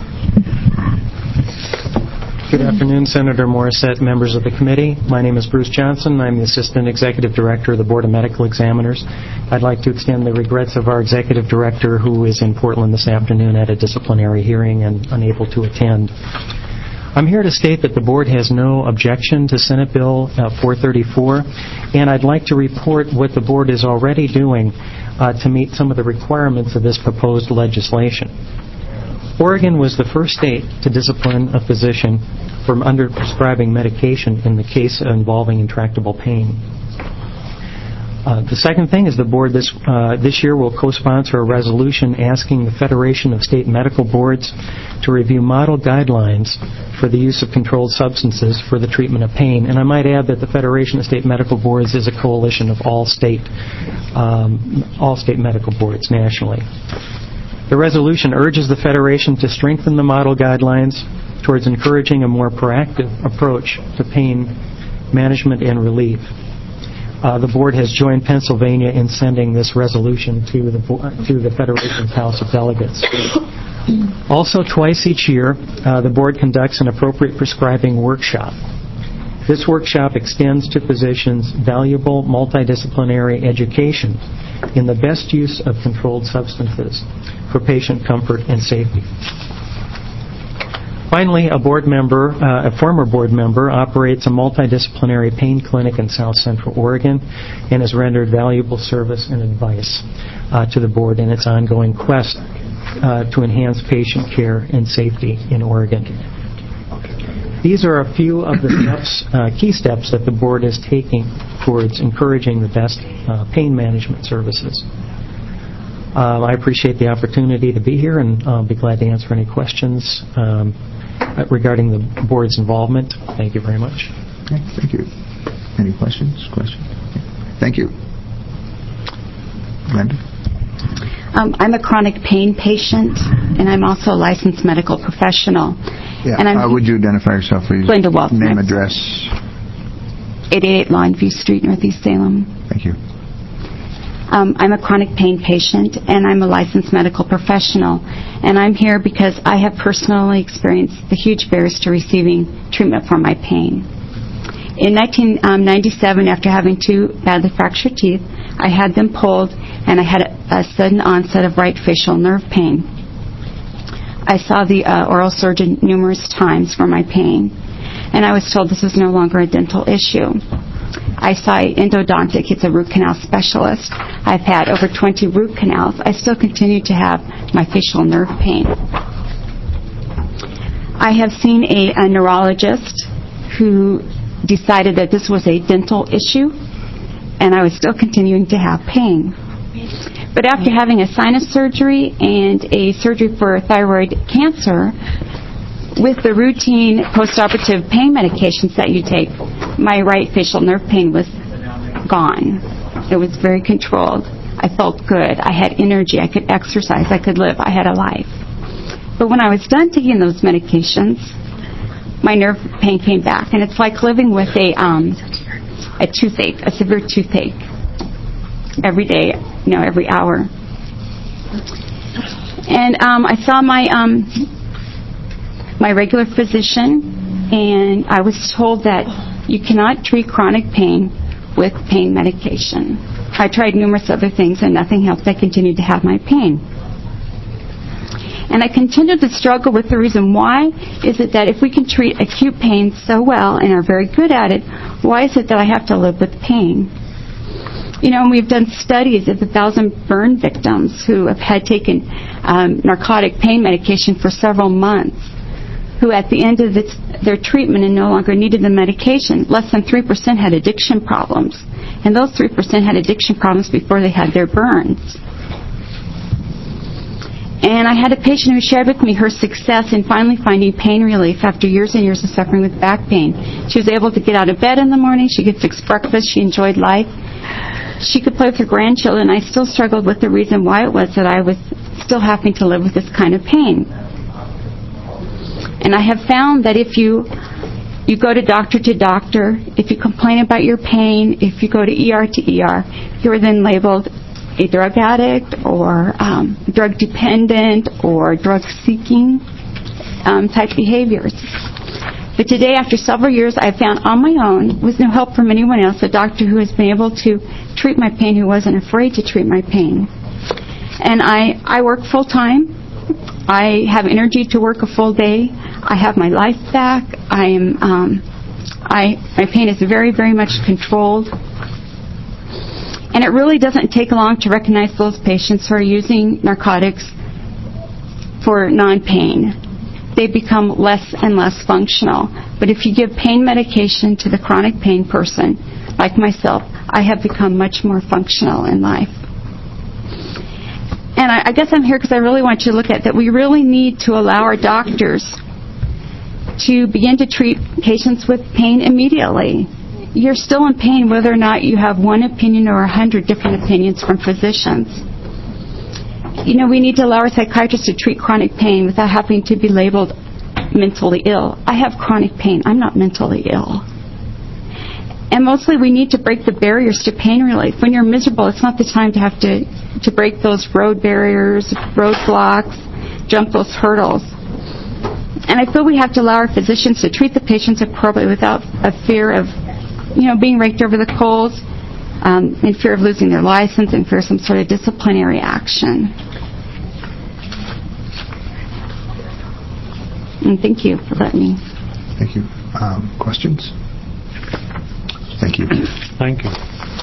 Good afternoon, Senator Morissette, members of the committee. My name is Bruce Johnson. I'm the Assistant Executive Director of the Board of Medical Examiners. I'd like to extend the regrets of our Executive Director, who is in Portland this afternoon at a disciplinary hearing and unable to attend. I'm here to state that the Board has no objection to Senate Bill uh, four thirty-four, and I'd like to report what the Board is already doing uh, to meet some of the requirements of this proposed legislation. Oregon was the first state to discipline a physician for under-prescribing medication in the case involving intractable pain. Uh, the second thing is the board this uh, this year will co-sponsor a resolution asking the Federation of State Medical Boards to review model guidelines for the use of controlled substances for the treatment of pain. And I might add that the Federation of State Medical Boards is a coalition of all state um, all state medical boards nationally. The resolution urges the Federation to strengthen the model guidelines towards encouraging a more proactive approach to pain management and relief. Uh, the Board has joined Pennsylvania in sending this resolution to the, to the Federation's House of Delegates. Also, twice each year, uh, the Board conducts an appropriate prescribing workshop. This workshop extends to physicians valuable multidisciplinary education in the best use of controlled substances for patient comfort and safety. Finally, a board member, uh, a former board member, operates a multidisciplinary pain clinic in South Central Oregon and has rendered valuable service and advice uh, to the board in its ongoing quest uh, to enhance patient care and safety in Oregon. These are a few of the steps, uh, key steps that the board is taking towards encouraging the best uh, pain management services. Uh, I appreciate the opportunity to be here, and I'll be glad to answer any questions um, regarding the board's involvement. Thank you very much. Okay, thank you. Any questions? Questions? Okay. Thank you. Glenda? Um, I'm a chronic pain patient, and I'm also a licensed medical professional. Yeah. And I'm uh, would you identify yourself, please? Glenda Walton. Name, address. eight eighty-eight Longview Street, Northeast Salem. Thank you. Um, I'm a chronic pain patient, and I'm a licensed medical professional. And I'm here because I have personally experienced the huge barriers to receiving treatment for my pain. In nineteen ninety-seven, after having two badly fractured teeth, I had them pulled, and I had a, a sudden onset of right facial nerve pain. I saw the uh, oral surgeon numerous times for my pain, and I was told this was no longer a dental issue. I saw an endodontic, it's a root canal specialist. I've had over twenty root canals. I still continue to have my facial nerve pain. I have seen a, a neurologist who decided that this was a dental issue, and I was still continuing to have pain. But after having a sinus surgery and a surgery for thyroid cancer, with the routine postoperative pain medications that you take, my right facial nerve pain was gone. It was very controlled. I felt good. I had energy. I could exercise. I could live. I had a life. But when I was done taking those medications, my nerve pain came back. And it's like living with a um, a toothache, a severe toothache, every day, you know, every hour. And um, I saw my um, my regular physician, and I was told that you cannot treat chronic pain with pain medication. I tried numerous other things and nothing helped. I continued to have my pain. And I continued to struggle with the reason why is it that if we can treat acute pain so well and are very good at it, why is it that I have to live with pain? You know, and we've done studies of a thousand burn victims who have had taken um, narcotic pain medication for several months, who at the end of its, their treatment and no longer needed the medication, less than three percent had addiction problems. And those three percent had addiction problems before they had their burns. And I had a patient who shared with me her success in finally finding pain relief after years and years of suffering with back pain. She was able to get out of bed in the morning. She could fix breakfast. She enjoyed life. She could play with her grandchildren. I still struggled with the reason why it was that I was still having to live with this kind of pain. And I have found that if you you go to doctor to doctor, if you complain about your pain, if you go to E R to E R, you are then labeled a drug addict or um, drug dependent or drug seeking um, type behaviors. But today, after several years, I found on my own, with no help from anyone else, a doctor who has been able to treat my pain, who wasn't afraid to treat my pain. And I, I work full time. I have energy to work a full day. I have my life back. I am, um, I, my pain is very, very much controlled. And it really doesn't take long to recognize those patients who are using narcotics for non-pain. They become less and less functional. But if you give pain medication to the chronic pain person, like myself, I have become much more functional in life. And I, I guess I'm here because I really want you to look at that we really need to allow our doctors to begin to treat patients with pain immediately. You're still in pain whether or not you have one opinion or a hundred different opinions from physicians. You know, we need to allow our psychiatrists to treat chronic pain without having to be labeled mentally ill. I have chronic pain. I'm not mentally ill. And mostly we need to break the barriers to pain relief. When you're miserable, it's not the time to have to, to break those road barriers, roadblocks, jump those hurdles. And I feel we have to allow our physicians to treat the patients appropriately without a fear of, you know, being raked over the coals, um, in fear of losing their license, in fear of some sort of disciplinary action. And thank you for letting me. Thank you. Um, questions? Thank you. Thank you.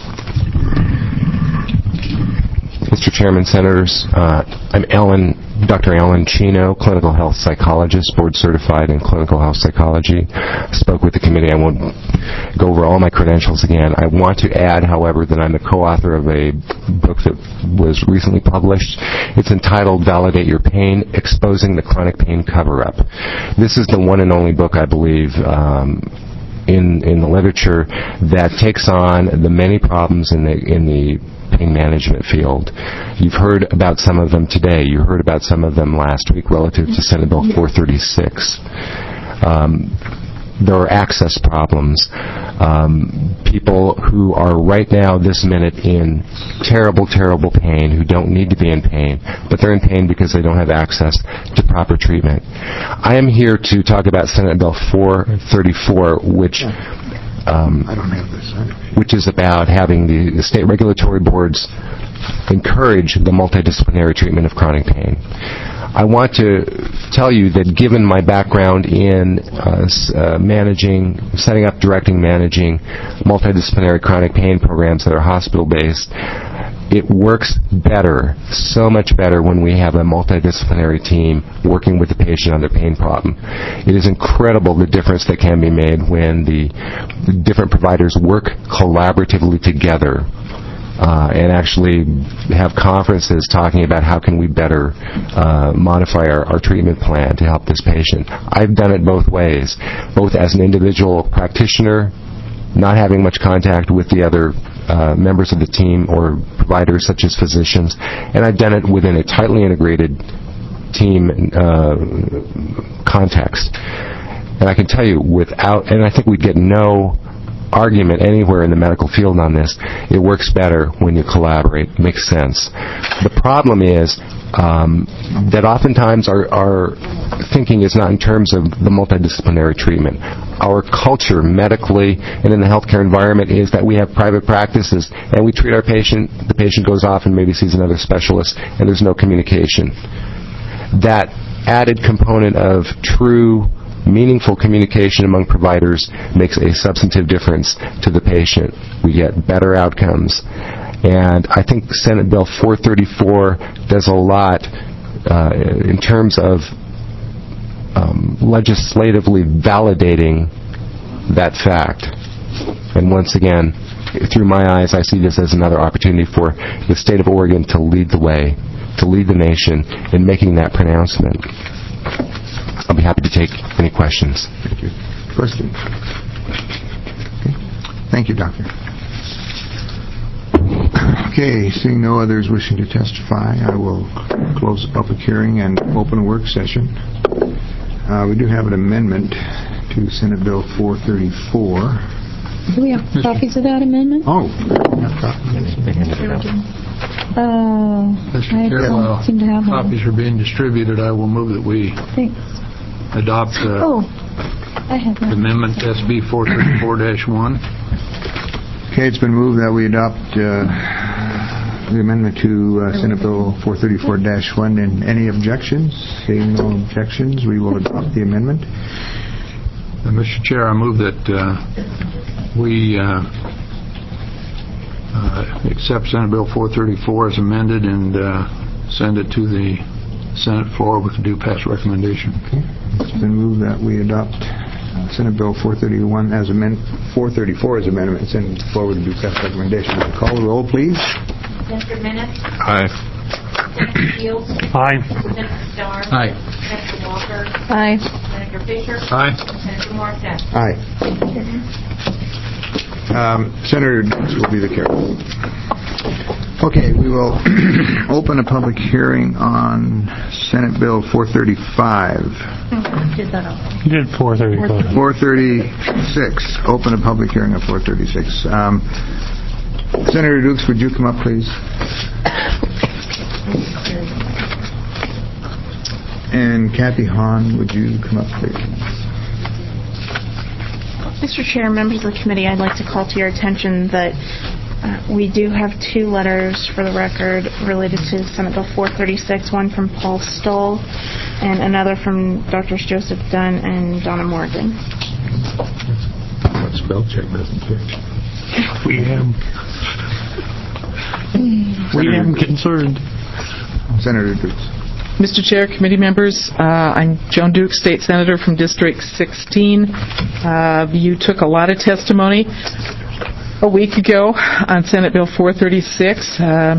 Mister Chairman, Senators, uh, I'm Ellen, Doctor Alan Chino, clinical health psychologist, board certified in clinical health psychology. I spoke with the committee. I won't go over all my credentials again. I want to add, however, that I'm the co-author of a book that was recently published. It's entitled Validate Your Pain, Exposing the Chronic Pain Cover-Up. This is the one and only book, I believe, um, in in the literature that takes on the many problems in the in the pain management field. You've heard about some of them today. You heard about some of them last week relative to Senate Bill four thirty-six. Um, there are access problems. Um, people who are right now, this minute, in terrible, terrible pain, who don't need to be in pain, but they're in pain because they don't have access to proper treatment. I am here to talk about Senate Bill four thirty-four, which um, I don't have this. which is about having the, the state regulatory boards encourage the multidisciplinary treatment of chronic pain. I want to tell you that given my background in uh, uh, managing, setting up, directing, managing multidisciplinary chronic pain programs that are hospital-based, it works better, so much better, when we have a multidisciplinary team working with the patient on their pain problem. It is incredible the difference that can be made when the, the different providers work collaboratively together. Uh, and actually have conferences talking about how can we better uh, modify our, our treatment plan to help this patient. I've done it both ways, both as an individual practitioner, not having much contact with the other uh, members of the team or providers such as physicians, and I've done it within a tightly integrated team uh, context. And I can tell you, without, and I think we'd get no argument anywhere in the medical field on this, it works better when you collaborate. It makes sense. The problem is um, that oftentimes our, our thinking is not in terms of the multidisciplinary treatment. Our culture, medically and in the healthcare environment, is that we have private practices and we treat our patient, the patient goes off and maybe sees another specialist, and there's no communication. That added component of true meaningful communication among providers makes a substantive difference to the patient. We get better outcomes. And I think Senate Bill four thirty-four does a lot uh, in terms of um, legislatively validating that fact. And once again, through my eyes, I see this as another opportunity for the state of Oregon to lead the way, to lead the nation in making that pronouncement. I'll be happy to take any questions. Thank you. Question? Okay. Thank you, Doctor. Okay, seeing no others wishing to testify, I will close the public hearing and open a work session. Uh, we do have an amendment to Senate Bill four thirty-four. Do we have copies of that amendment? Oh. Uh, Mister I Chair, don't while seem to have one. copies are being distributed, I will move that we Thanks. adopt uh, Oh, I have one. Amendment S B four thirty-four dash one. Okay, it's been moved that we adopt uh, the amendment to uh, Senate Bill four thirty-four dash one. And any objections? Seeing no objections, we will adopt the amendment. Uh, Mister Chair, I move that uh, we uh, uh, accept Senate Bill four thirty-four as amended and uh, send it to the Senate floor with a due pass recommendation. Okay. It's been moved that we adopt uh, Senate Bill four thirty-one as amend four thirty-four as amendment and send it forward to due pass recommendation. Call the roll, please. Senator Minnis? Aye. Senator Fields? Aye. Senator Starr? Aye. Senator Walker? Aye. Senator Fisher? Aye. Senator Morissette? Aye. Um, Senator Dukes will be the carrier. Okay, we will open a public hearing on Senate Bill four thirty-five. Did that already. You did four thirty-five. four thirty-six. Open a public hearing on four thirty-six. Um, Senator Dukes, would you come up, please? And Kathy Hahn, would you come up, please? Mister Chair, members of the committee, I'd like to call to your attention that uh, we do have two letters for the record related to Senate Bill four thirty-six, one from Paul Stoll and another from Doctors Joseph Dunn and Donna Morgan. Spell check doesn't fit. We am. We am concerned. Senator Dukes. Mister Chair, committee members, uh, I'm Joan Dukes, State Senator from District sixteen. Uh, you took a lot of testimony a week ago on Senate Bill four thirty-six. Uh,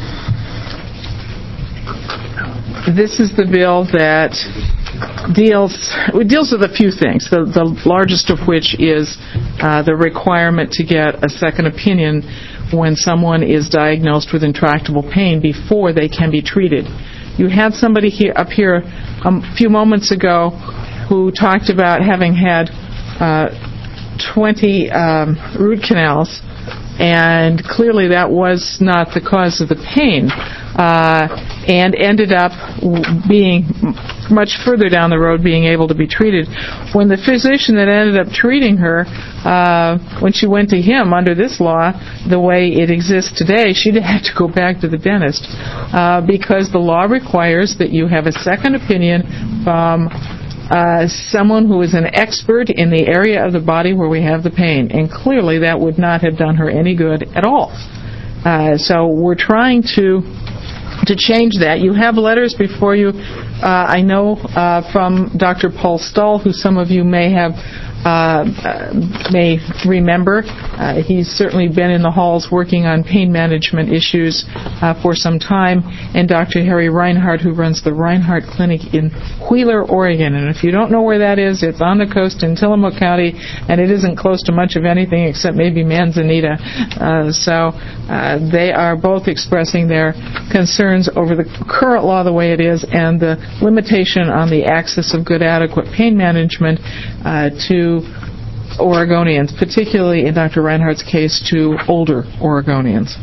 this is the bill that deals it deals with a few things, the, the largest of which is uh, the requirement to get a second opinion when someone is diagnosed with intractable pain before they can be treated. You had somebody here up here a few moments ago who talked about having had uh, twenty um, root canals, and clearly that was not the cause of the pain, uh, and ended up being much further down the road being able to be treated. When the physician that ended up treating her, uh, when she went to him under this law, the way it exists today, she'd have to go back to the dentist uh, because the law requires that you have a second opinion from Uh, someone who is an expert in the area of the body where we have the pain, and clearly that would not have done her any good at all. Uh, so we're trying to to change that. You have letters before you, uh, I know uh, from Doctor Paul Stoll, who some of you may have uh, uh, may remember. Uh, he's certainly been in the halls working on pain management issues uh, for some time, and Doctor Harry Reinhardt, who runs the Reinhardt Clinic in Wheeler, Oregon. And if you don't know where that is, it's on the coast in Tillamook County, and it isn't close to much of anything except maybe Manzanita. Uh, so uh, they are both expressing their concerns over the current law the way it is and the limitation on the access of good, adequate pain management uh, to Oregonians, particularly in Doctor Reinhardt's case, to older Oregonians.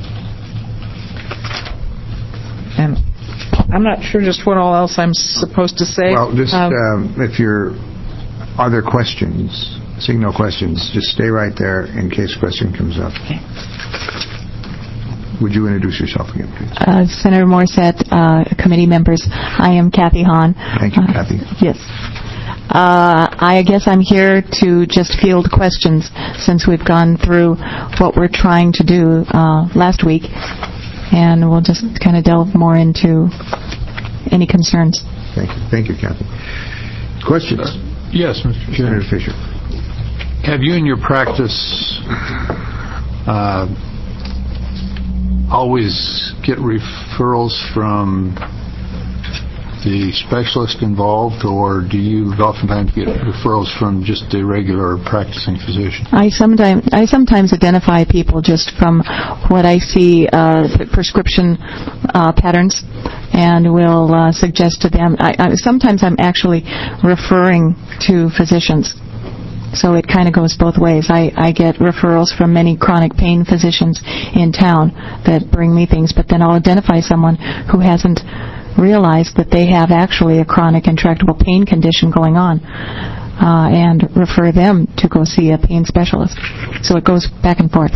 And I'm not sure just what all else I'm supposed to say. Well, just um, um, if you're, are there questions? Seeing no questions, just stay right there in case a question comes up. Okay. Would you introduce yourself again, please? Uh, Senator Morissette, uh, committee members, I am Kathy Hahn. Thank you, uh, Kathy. Yes. Uh, I guess I'm here to just field questions since we've gone through what we're trying to do uh, last week, and we'll just kind of delve more into any concerns. Thank you, Thank you, Kathy. Questions? Uh, yes, Mister Chairman. Senator Fisher. Have you in your practice uh, always get referrals from the specialist involved, or do you oftentimes get referrals from just the regular practicing physician? I sometimes I sometimes identify people just from what I see uh, prescription uh, patterns, and will uh, suggest to them. I, I, sometimes I'm actually referring to physicians. So it kind of goes both ways. I, I get referrals from many chronic pain physicians in town that bring me things, but then I'll identify someone who hasn't realized that they have actually a chronic intractable pain condition going on, uh, and refer them to go see a pain specialist. So it goes back and forth.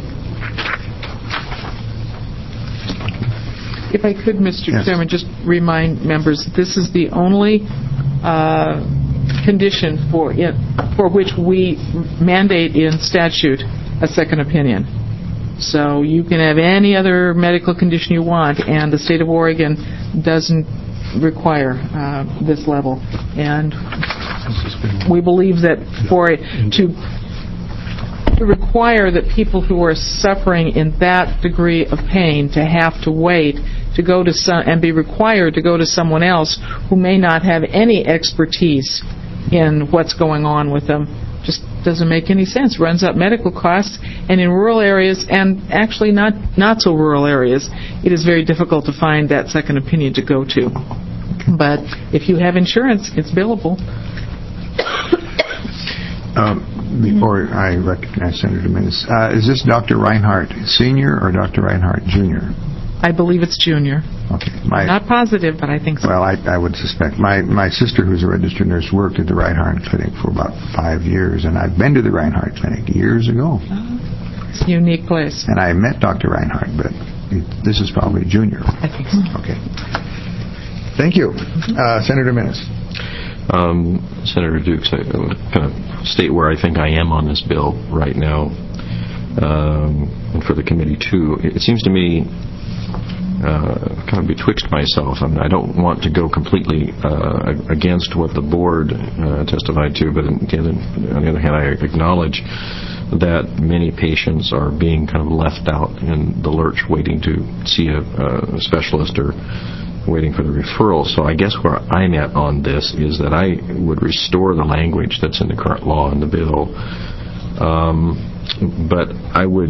If I could, Mister Yes. Chairman, just remind members, this is the only uh, condition for it, for which we mandate in statute a second opinion. So you can have any other medical condition you want, and the state of Oregon doesn't require uh, this level. And we believe that for it to to require that people who are suffering in that degree of pain to have to wait to go to some and be required to go to someone else who may not have any expertise in what's going on with them just doesn't make any sense. Runs up medical costs, and in rural areas, and actually not not so rural areas, it is very difficult to find that second opinion to go to. But if you have insurance, it's billable. Um, before I recognize Senator Minnis, uh, is this Doctor Reinhardt Senior or Doctor Reinhardt Junior? I believe it's junior. Okay. My, Not positive, but I think so. Well, I, I would suspect. My my sister, who's a registered nurse, worked at the Reinhardt Clinic for about five years, and I've been to the Reinhardt Clinic years ago. Oh, it's a unique place. And I met Doctor Reinhardt, but this is probably junior. I think so. Okay. Thank you. Uh, Senator Minnis. Um, Senator Dukes, I would kind of state where I think I am on this bill right now, um, and for the committee too. It seems to me uh, kind of betwixt myself. I mean, I don't want to go completely uh, against what the board uh, testified to, but on the, other, on the other hand, I acknowledge that many patients are being kind of left out in the lurch, waiting to see a, a specialist or waiting for the referral. So I guess where I'm at on this is that I would restore the language that's in the current law in the bill, um, but I would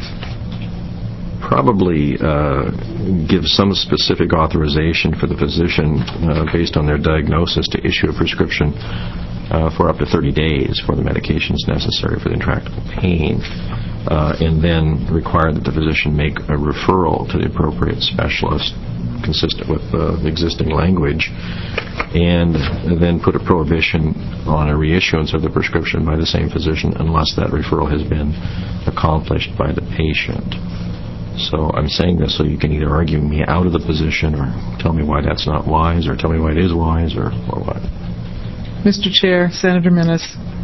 probably uh, give some specific authorization for the physician uh, based on their diagnosis to issue a prescription uh, for up to thirty days for the medications necessary for the intractable pain, uh, and then require that the physician make a referral to the appropriate specialist consistent with uh, the existing language, and then put a prohibition on a reissuance of the prescription by the same physician unless that referral has been accomplished by the patient. So I'm saying this so you can either argue me out of the position or tell me why that's not wise, or tell me why it is wise, or, or what. Mister Chair, Senator Minnis,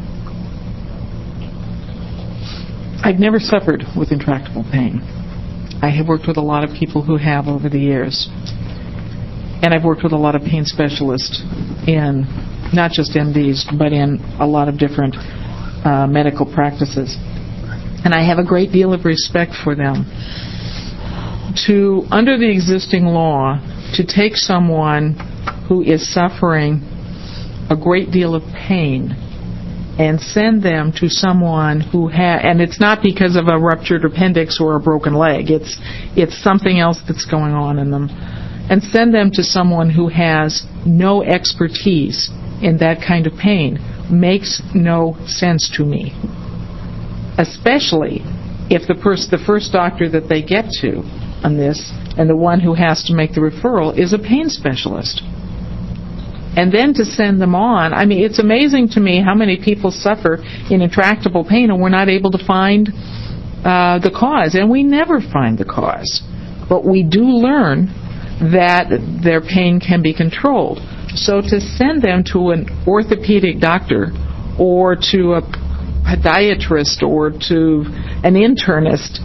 I've never suffered with intractable pain. I have worked with a lot of people who have over the years. And I've worked with a lot of pain specialists in not just M Ds, but in a lot of different uh, medical practices. and I have a great deal of respect for them. To, under the existing law, to take someone who is suffering a great deal of pain and send them to someone who ha- and it's not because of a ruptured appendix or a broken leg, it's it's something else that's going on in them, and send them to someone who has no expertise in that kind of pain makes no sense to me. Especially if the pers- the first doctor that they get to on this, and the one who has to make the referral, is a pain specialist. And then to send them on, I mean, it's amazing to me how many people suffer in intractable pain and we're not able to find uh, the cause. And we never find the cause. But we do learn that their pain can be controlled. So to send them to an orthopedic doctor or to a podiatrist or to an internist,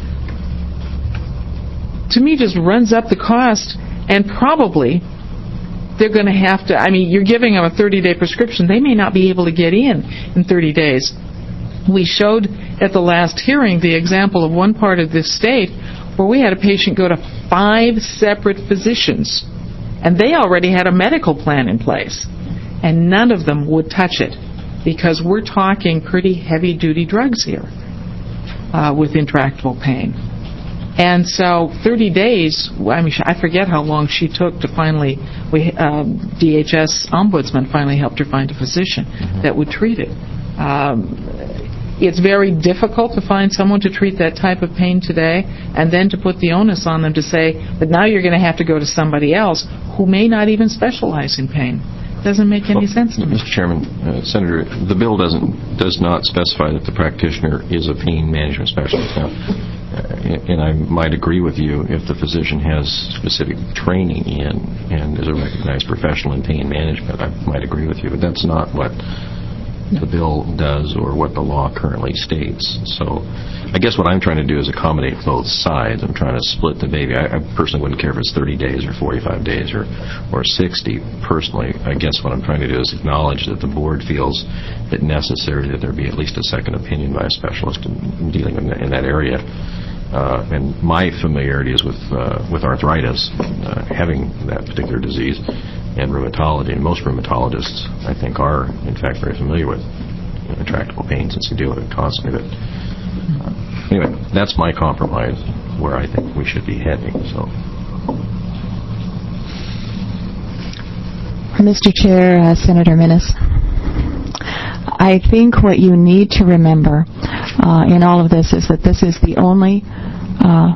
to me just runs up the cost, and probably they're going to have to, I mean, you're giving them a thirty-day prescription. They may not be able to get in in thirty days. We showed at the last hearing the example of one part of this state where we had a patient go to five separate physicians, and they already had a medical plan in place, and none of them would touch it because we're talking pretty heavy-duty drugs here uh, with intractable pain. And so thirty days, I mean, I forget how long she took to finally, we, um, D H S Ombudsman finally helped her find a physician mm-hmm. that would treat it. Um, it's very difficult to find someone to treat that type of pain today, and then to put the onus on them to say, but now you're going to have to go to somebody else who may not even specialize in pain. Doesn't make any well, sense to me. Mister Chairman, uh, Senator, the bill doesn't does not specify that the practitioner is a pain management specialist. Now, uh, and I might agree with you if the physician has specific training in and is a recognized professional in pain management. I might agree with you, but that's not what the bill does or what the law currently states. So I guess what I'm trying to do is accommodate both sides. I'm trying to split the baby. I, I personally wouldn't care if it's thirty days or forty-five days or, or sixty. Personally, I guess what I'm trying to do is acknowledge that the board feels it necessary that there be at least a second opinion by a specialist in dealing in, in that area. Uh, and my familiarity is with uh, with arthritis, uh, having that particular disease, and rheumatology. And most rheumatologists, I think, are, in fact, very familiar with you know, intractable pain since they deal with it constantly. But uh, anyway, that's my compromise where I think we should be heading. So, Mister Chair, uh, Senator Minnis, I think what you need to remember uh, in all of this is that this is the only uh,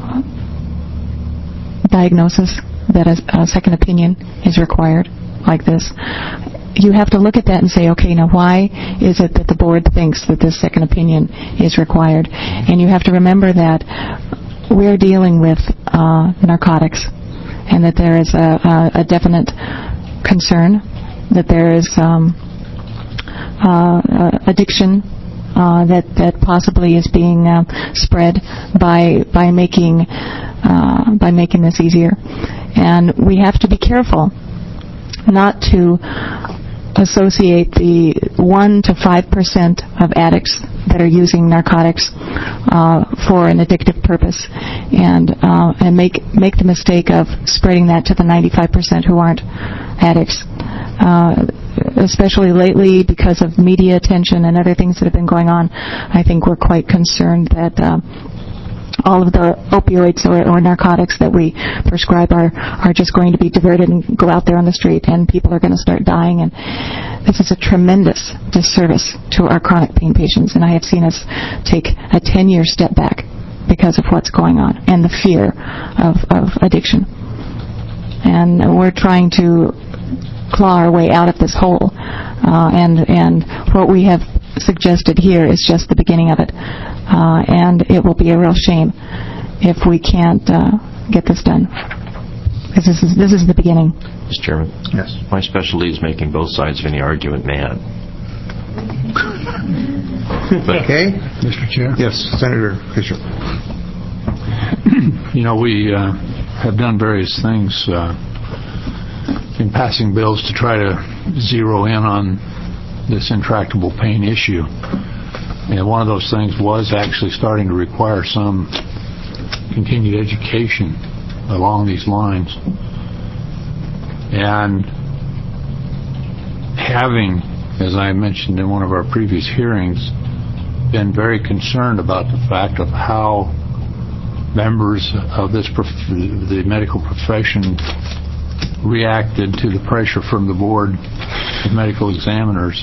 diagnosis that a, a second opinion is required like this. You have to look at that and say, okay, now why is it that the board thinks that this second opinion is required? And you have to remember that we're dealing with uh, narcotics, and that there is a, a, a definite concern that there is um, uh, addiction uh, that that possibly is being uh, spread by by making uh, by making this easier. And we have to be careful not to associate the one to five percent of addicts that are using narcotics uh, for an addictive purpose, and uh, and make make the mistake of spreading that to the ninety-five percent who aren't addicts. Uh, especially lately, because of media attention and other things that have been going on, I think we're quite concerned that Uh, all of the opioids or, or narcotics that we prescribe are, are just going to be diverted and go out there on the street, and people are going to start dying. And this is a tremendous disservice to our chronic pain patients, and I have seen us take a ten-year step back because of what's going on and the fear of, of addiction. And we're trying to claw our way out of this hole, uh, and, and what we have suggested here is just the beginning of it. Uh, and it will be a real shame if we can't uh, get this done. Because this is this is the beginning. Mister Chairman? Yes. My specialty is making both sides of any argument mad. Okay. Mister Chair? Yes, Senator Fisher. You know, we uh, have done various things uh, in passing bills to try to zero in on this intractable pain issue. And one of those things was actually starting to require some continued education along these lines. And having, as I mentioned in one of our previous hearings, been very concerned about the fact of how members of this prof- the medical profession reacted to the pressure from the board of medical examiners,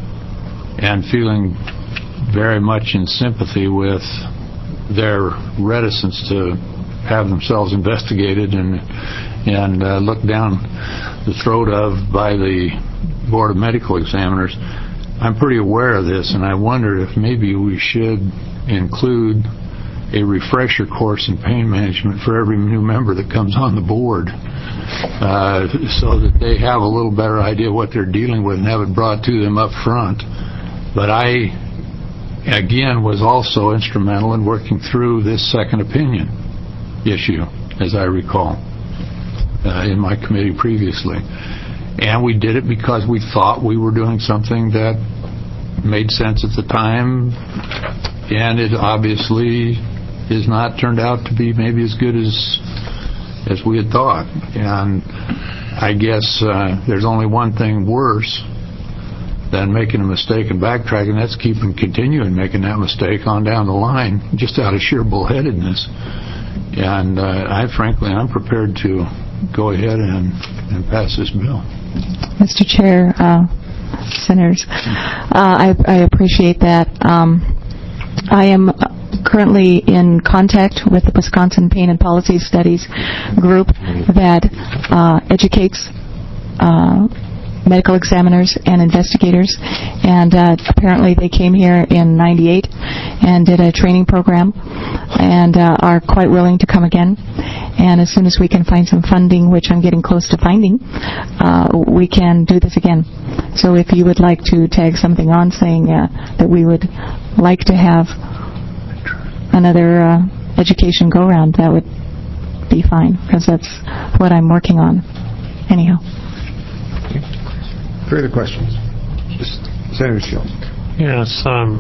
and feeling very much in sympathy with their reticence to have themselves investigated and and uh, looked down the throat of by the board of medical examiners. I'm pretty aware of this, and I wonder if maybe we should include a refresher course in pain management for every new member that comes on the board, uh, so that they have a little better idea what they're dealing with and have it brought to them up front. But I, again, was also instrumental in working through this second opinion issue, as I recall, uh, in my committee previously. And we did it because we thought we were doing something that made sense at the time, and it obviously is not turned out to be maybe as good as as we had thought. And I guess uh, there's only one thing worse than making a mistake and backtracking. That's keeping continuing making that mistake on down the line, just out of sheer bullheadedness. And uh, I frankly, I'm prepared to go ahead and, and pass this bill. Mister Chair, uh, Senators, uh, I, I appreciate that. Um, I am currently in contact with the Wisconsin Pain and Policy Studies group that uh, educates uh, medical examiners and investigators, and uh, apparently they came here in ninety-eight and did a training program and uh, are quite willing to come again. And as soon as we can find some funding, which I'm getting close to finding, uh, we can do this again. So if you would like to tag something on saying uh, that we would like to have another uh, education go-round, that would be fine, because that's what I'm working on. Anyhow. Further questions? Senator Shields. Yes, um,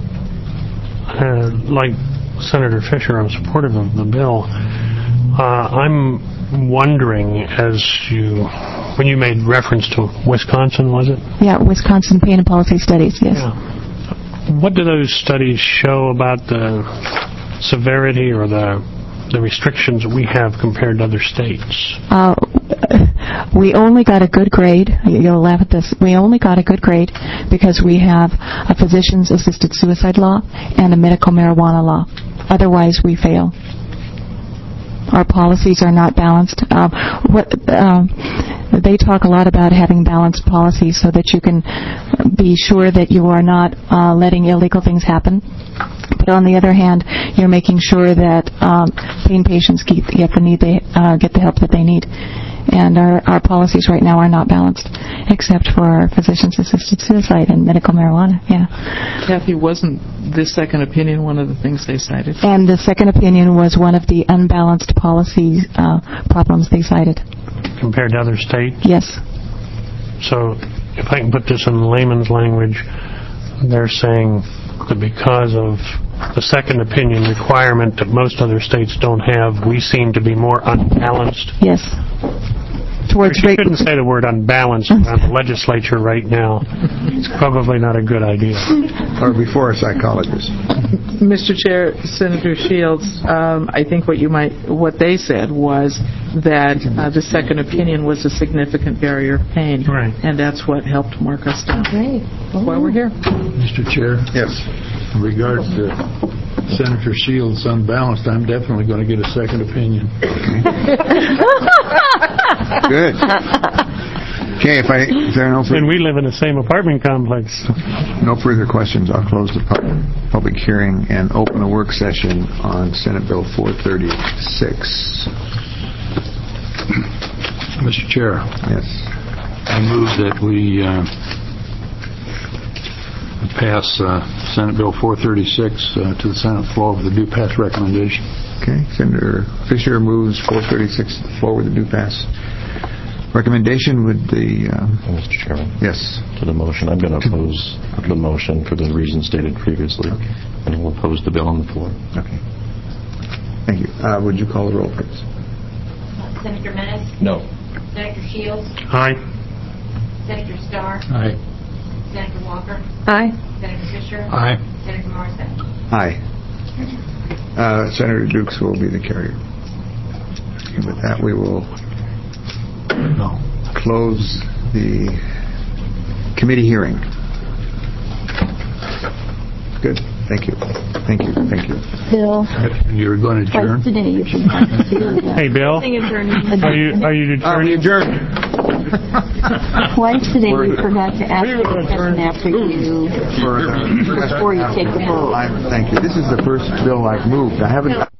uh, like Senator Fisher, I'm supportive of the bill. Uh, I'm wondering, as you, when you made reference to Wisconsin, was it? Yeah, Wisconsin Pain and Policy Studies, yes. Yeah. What do those studies show about the severity or the the restrictions we have compared to other states? Uh, we only got a good grade. You'll laugh at this. We only got a good grade because we have a physician's assisted suicide law and a medical marijuana law. Otherwise, we fail. Our policies are not balanced. Uh, what uh, they talk a lot about having balanced policies so that you can be sure that you are not uh, letting illegal things happen. But on the other hand, you're making sure that um, pain patients get, get the need they uh, get the help that they need. And our, our policies right now are not balanced, except for our physicians-assisted suicide and medical marijuana. Yeah. Kathy, wasn't this second opinion one of the things they cited? And the second opinion was one of the unbalanced policy uh, problems they cited. Compared to other states? Yes. So, if I can put this in layman's language, they're saying that because of the second opinion requirement that most other states don't have, we seem to be more unbalanced. Yes. Towards you shouldn't say the word unbalanced around the legislature right now. It's probably not a good idea. Or before a psychologist. Mister Chair, Senator Shields, um, I think what you might, what they said was that uh, the second opinion was a significant barrier of pain, right. And that's what helped mark us down. Great. That's why we're here. Mister Chair. Yes. In regards to Senator Shields' unbalanced, I'm definitely going to get a second opinion. Good. Okay, if I if there are no further, and we live in the same apartment complex. No further questions, I'll close the pub- public hearing and open a work session on Senate Bill four thirty-six. Mister Chair. Yes. I move that we uh, pass uh, Senate Bill four thirty-six uh, to the Senate floor with a due pass recommendation. Okay, Senator Fisher moves four thirty-six to the floor with a due pass Recommendation would the... Uh, Mister Chairman. Yes. To the motion. I'm going to oppose the motion for the reasons stated previously. Okay. And will oppose the bill on the floor. Okay. Thank you. Uh, would you call the roll, please? Uh, Senator Menace? No. Senator Shields? Aye. Senator Starr? Aye. Senator Walker? Aye. Senator Fisher? Aye. Senator Morissette? Aye. Uh, Senator Dukes will be the carrier. And with that, we will No. close the committee hearing. Good. Thank you. Thank you. Thank you. Bill, You're going to adjourn? twice today you should want to do that. Hey, Bill. Are you are you Uh, we adjourning? adjourn. Twice today you forgot to ask the question after you, For, uh, before you take the vote. I'm- Thank you. This is the first bill I've moved. I haven't...